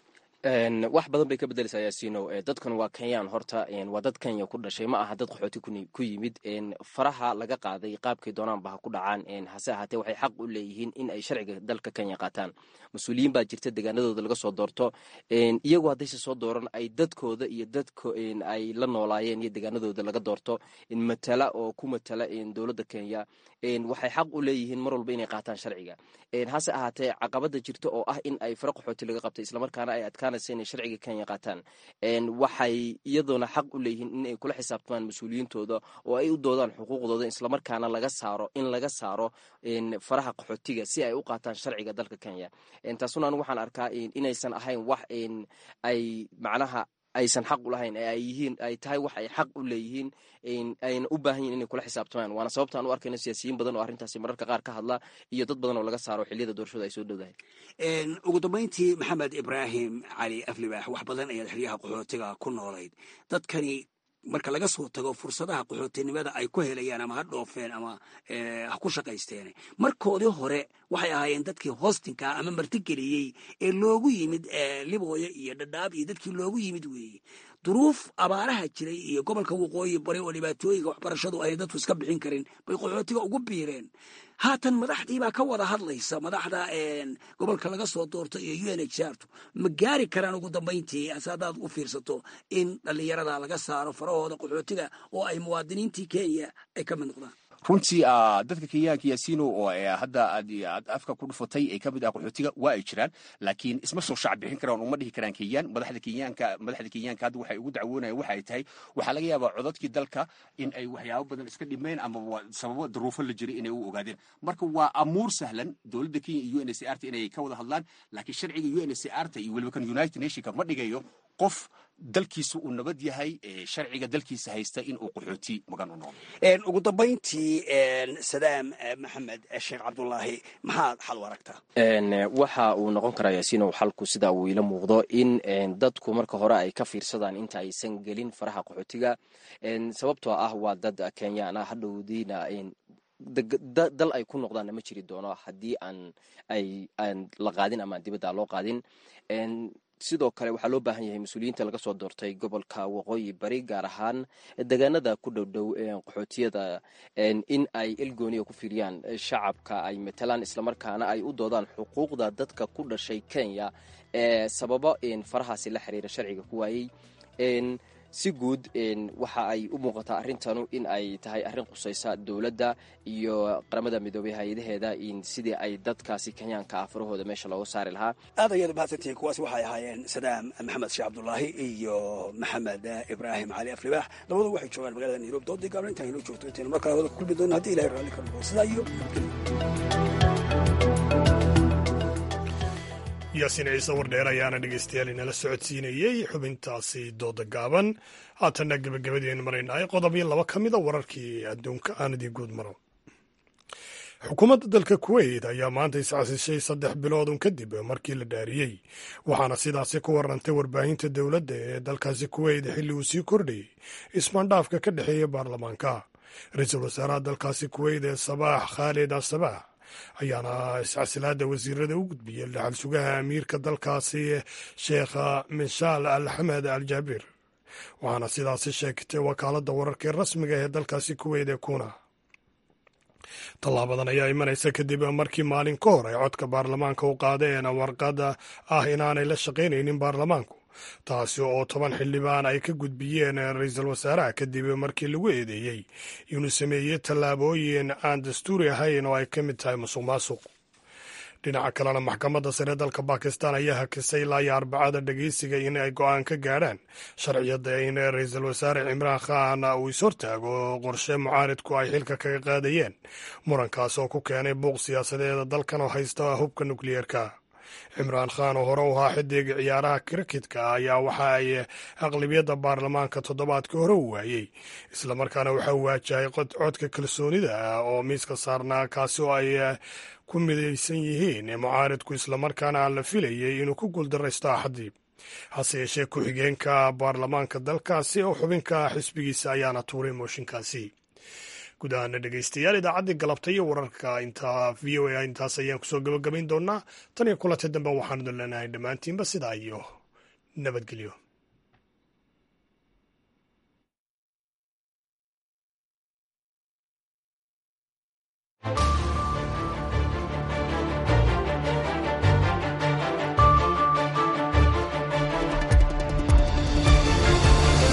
wax badan bay ka bedeleysaa yaasiino. Dadkan waa kenyaan horta, waa dad Kenya ku dhashay, ma aha dad qaxooti ku yimid. Faraha laga qaaday qaabkay doonaanba ha ku dhacaan, hase ahaatee waxay xaq u leeyihiin in ay sharciga dalka Kenya qaataan. mas-uuliyiin baa jirta deegaanadooda laga soo doorto, iyagoo haddayse soo dooran ay dadkooda iyo dadka ay la noolaayeen iyo deegaanadooda laga doorto matala oo ku matala dowladda Kenya, waxay xaq u leeyihiin mar walba inay qaataan sharciga. hase ahaatee caqabada jirta oo ah in ay fara qaxooti laga qabtay islamarkaana ay adkaanaysa inay sharciga Kenya qaataan, waxay iyadoona xaq u leeyihiin in ay kula xisaabtamaan mas-uuliyiintooda oo ay u doodaan xuquuqdooda islamarkaana laga saaro faraha qaxootiga si ay u qaataan sharciga dalka Kenya. taasuna anigu waxaan arkaa inaysan ahayn wax ay macnaha aysan xaq u lahayn, ay tahay wax ay xaq u leeyihiin, ayna u baahan yihin inay kula xisaabtamaan. waana sababta aan u arkayno siyaasiyiin badan oo arrintaasi mararka qaar ka hadla iyo dad badan oo laga saaro xilliyada doorashada ay soo dhowdahay. ugu dambayntii maxamed ibraahim cali aflibaax, wax badan ayaad xeryaha qaxootiga ku noolayd. dadkani marka laga soo tago fursadaha qaxootinimada ay ku helayaan ama ha dhoofeen ama ha ku shaqaysteen, markoodii hore waxay ahaayeen dadkii hostinka ama martigeliyey ee loogu yimid libooyo iyo dhadhaab iyo dadkii loogu yimid weeye. duruuf abaaraha jiray iyo gobolka waqooyi bari oo dhibaatooyinka waxbarashadu ay dadku iska bixin karin bay qaxootiga ugu biireen. haatan madaxdii baa ka wada hadlaysa, madaxda gobolka laga soo doorto iyo UNHCR ma gaari karaan ugu dambayntii hadaad u fiirsato in dhallinyarada laga saaro farahooda qaxootiga oo ay muwaadiniintii Kenya ay ka mid noqdaan. runtii dadka kenyaanka yaasiino oo hadda aad afka ku dhufatay ee ka mid ah qaxootiga waa ay jiraan, laakiin isma soo shacab bixin karaan, uma dhihi karaan kenyaan. madaxda kenyaanka hadda waxay ugu dacwoonayaan waxa ay tahay, waxaa laga yaabaa codadkii dalka in ay waxyaabo badan iska dhimeen ama sababo duruufo la jiray inay u ogaadeen. marka waa amuur sahlan dowladda Kenya iyo UNHCR inay ka wada hadlaan, laakiin sharciga UNHCR iyo weliba kan United Nations ma dhigayo qof dalkiisa uu nabad yahay sharciga dalkiisa haysta in uu qaxooti magan u noqdo. ugu dambayntii sadaam maxamed sheekh cabdullaahi, maxaad xal u aragtaa? waxa uu noqon karaa yaasiinow xalku sida uu ila muuqdo in dadku marka hore ay ka fiirsadaan inta aysan gelin faraha qaxootiga, sababtoo ah waa dad kenyaan ah, hadhowdiina dal ay ku noqdaanna ma jiri doono haddii aan la qaadin ama dibadda loo qaadin. sidoo kale waxaa loo baahan yahay mas-uuliyiinta laga soo doortay gobolka waqooyi bari, gaar ahaan deegaanada ku dhowdhow qaxootiyada, in ay elgooniya ku fiiriyaan shacabka ay matalaan islamarkaana ay u doodaan xuquuqda dadka ku dhashay Kenya ee sababo farahaasi la xiriira sharciga ku waayey. si guud waxa ay u muuqataa arrintanu in ay tahay arrin qusaysa dowladda iyo qaramada midoobay hay-adaheeda sidii ay dadkaasi kenyaanka ah farahooda meesha looga saari lahaa. aad ayaad mahadsantihiin. kuwaasi waxay ahaayeen sadaam maxamed sheekh cabdullaahi iyo maxamed ibraahim cali aflibaax, labadu waxay joogaan magaalada nairobi. doodii gaabna intaan inoo joogto intaynu mar kale wada kulmi doono haddii ilahay raalli ka noqdo. sidaa iyo yaasiin ciise wardheer ayaana dhegaystayaal inala socodsiinayey xubintaasi dooda gaaban. haatanna gebagabadeenu maraynahay qodob iyo 2 ka mida wararkii adduunka aan idin guud maro. xukuumadda dalka kuweyt ayaa maanta iscasishay 3 biloodun kadib markii la dhaariyey, waxaana sidaasi ku warantay warbaahinta dowladda ee dalkaasi kuweyt xilli uu sii kordhayey ismaandhaafka ka dhexeeya baarlamaanka. ra-iisul wasaaraha dalkaasi kuweyt ee sabaax khaalid al-sabaax ayaana iscasilaada wasiirada u gudbiyey dhaxal sugaha amiirka dalkaasi sheekha minshaal al xamed al jaabir, waxaana sidaasi sheegtay wakaaladda wararka ee rasmiga ee dalkaasi kuweyt ee kuna. tallaabadan ayaa imanaysa kadib markii maalin ka hor ay codka baarlamaanka u qaadeen warqada ah inaanay la shaqaynaynin baarlamaanku, taasi oo 10 xildhibaan ay ka gudbiyeen ra-iisul wasaaraha kadib markii lagu eedeeyey inuu sameeyey tallaabooyin aan dastuuri ahayn oo ay ka mid tahay musuq maasuq. dhinaca kalena maxkamadda sare dalka Bakistan ayaa hakisay ilaa iyo 4 dhegeysiga in ay go'aan ka gaadhaan sharciyada in ra-iisul wasaare Cimraan Khan uu ishortaago qorshe mucaaridku ay xilka kaga qaadayeen, murankaas oo ku keenay buuq siyaasadeeda dalkan oo haysta hubka nukliyeerka. Cimraan Khan oo hore u ahaa xidig ciyaaraha kriketka ayaa waxa ay aqlabiyadda baarlamaanka toddobaadkii hore u waayey, islamarkaana waxa uu waajahay codka kalsoonida oo miiska saarnaa, kaasi oo ay ku midaysan yihiin mucaaridku, islamarkaana aan la filayey inuu ku guuldaraysto axadii. hase yeeshee ku-xigeenka baarlamaanka dalkaasi oo xubinka xisbigiisa ayaana tuuray mooshinkaasi. guud ahaana dhegeystayaal idaacaddii galabta iyo wararka v o a intaas ayaan kusoo gabagabayn doonaa. tan iyo kulanta dambe waxaan idin leenahay dhammaantiinba sidaa iyo nabadgelyo.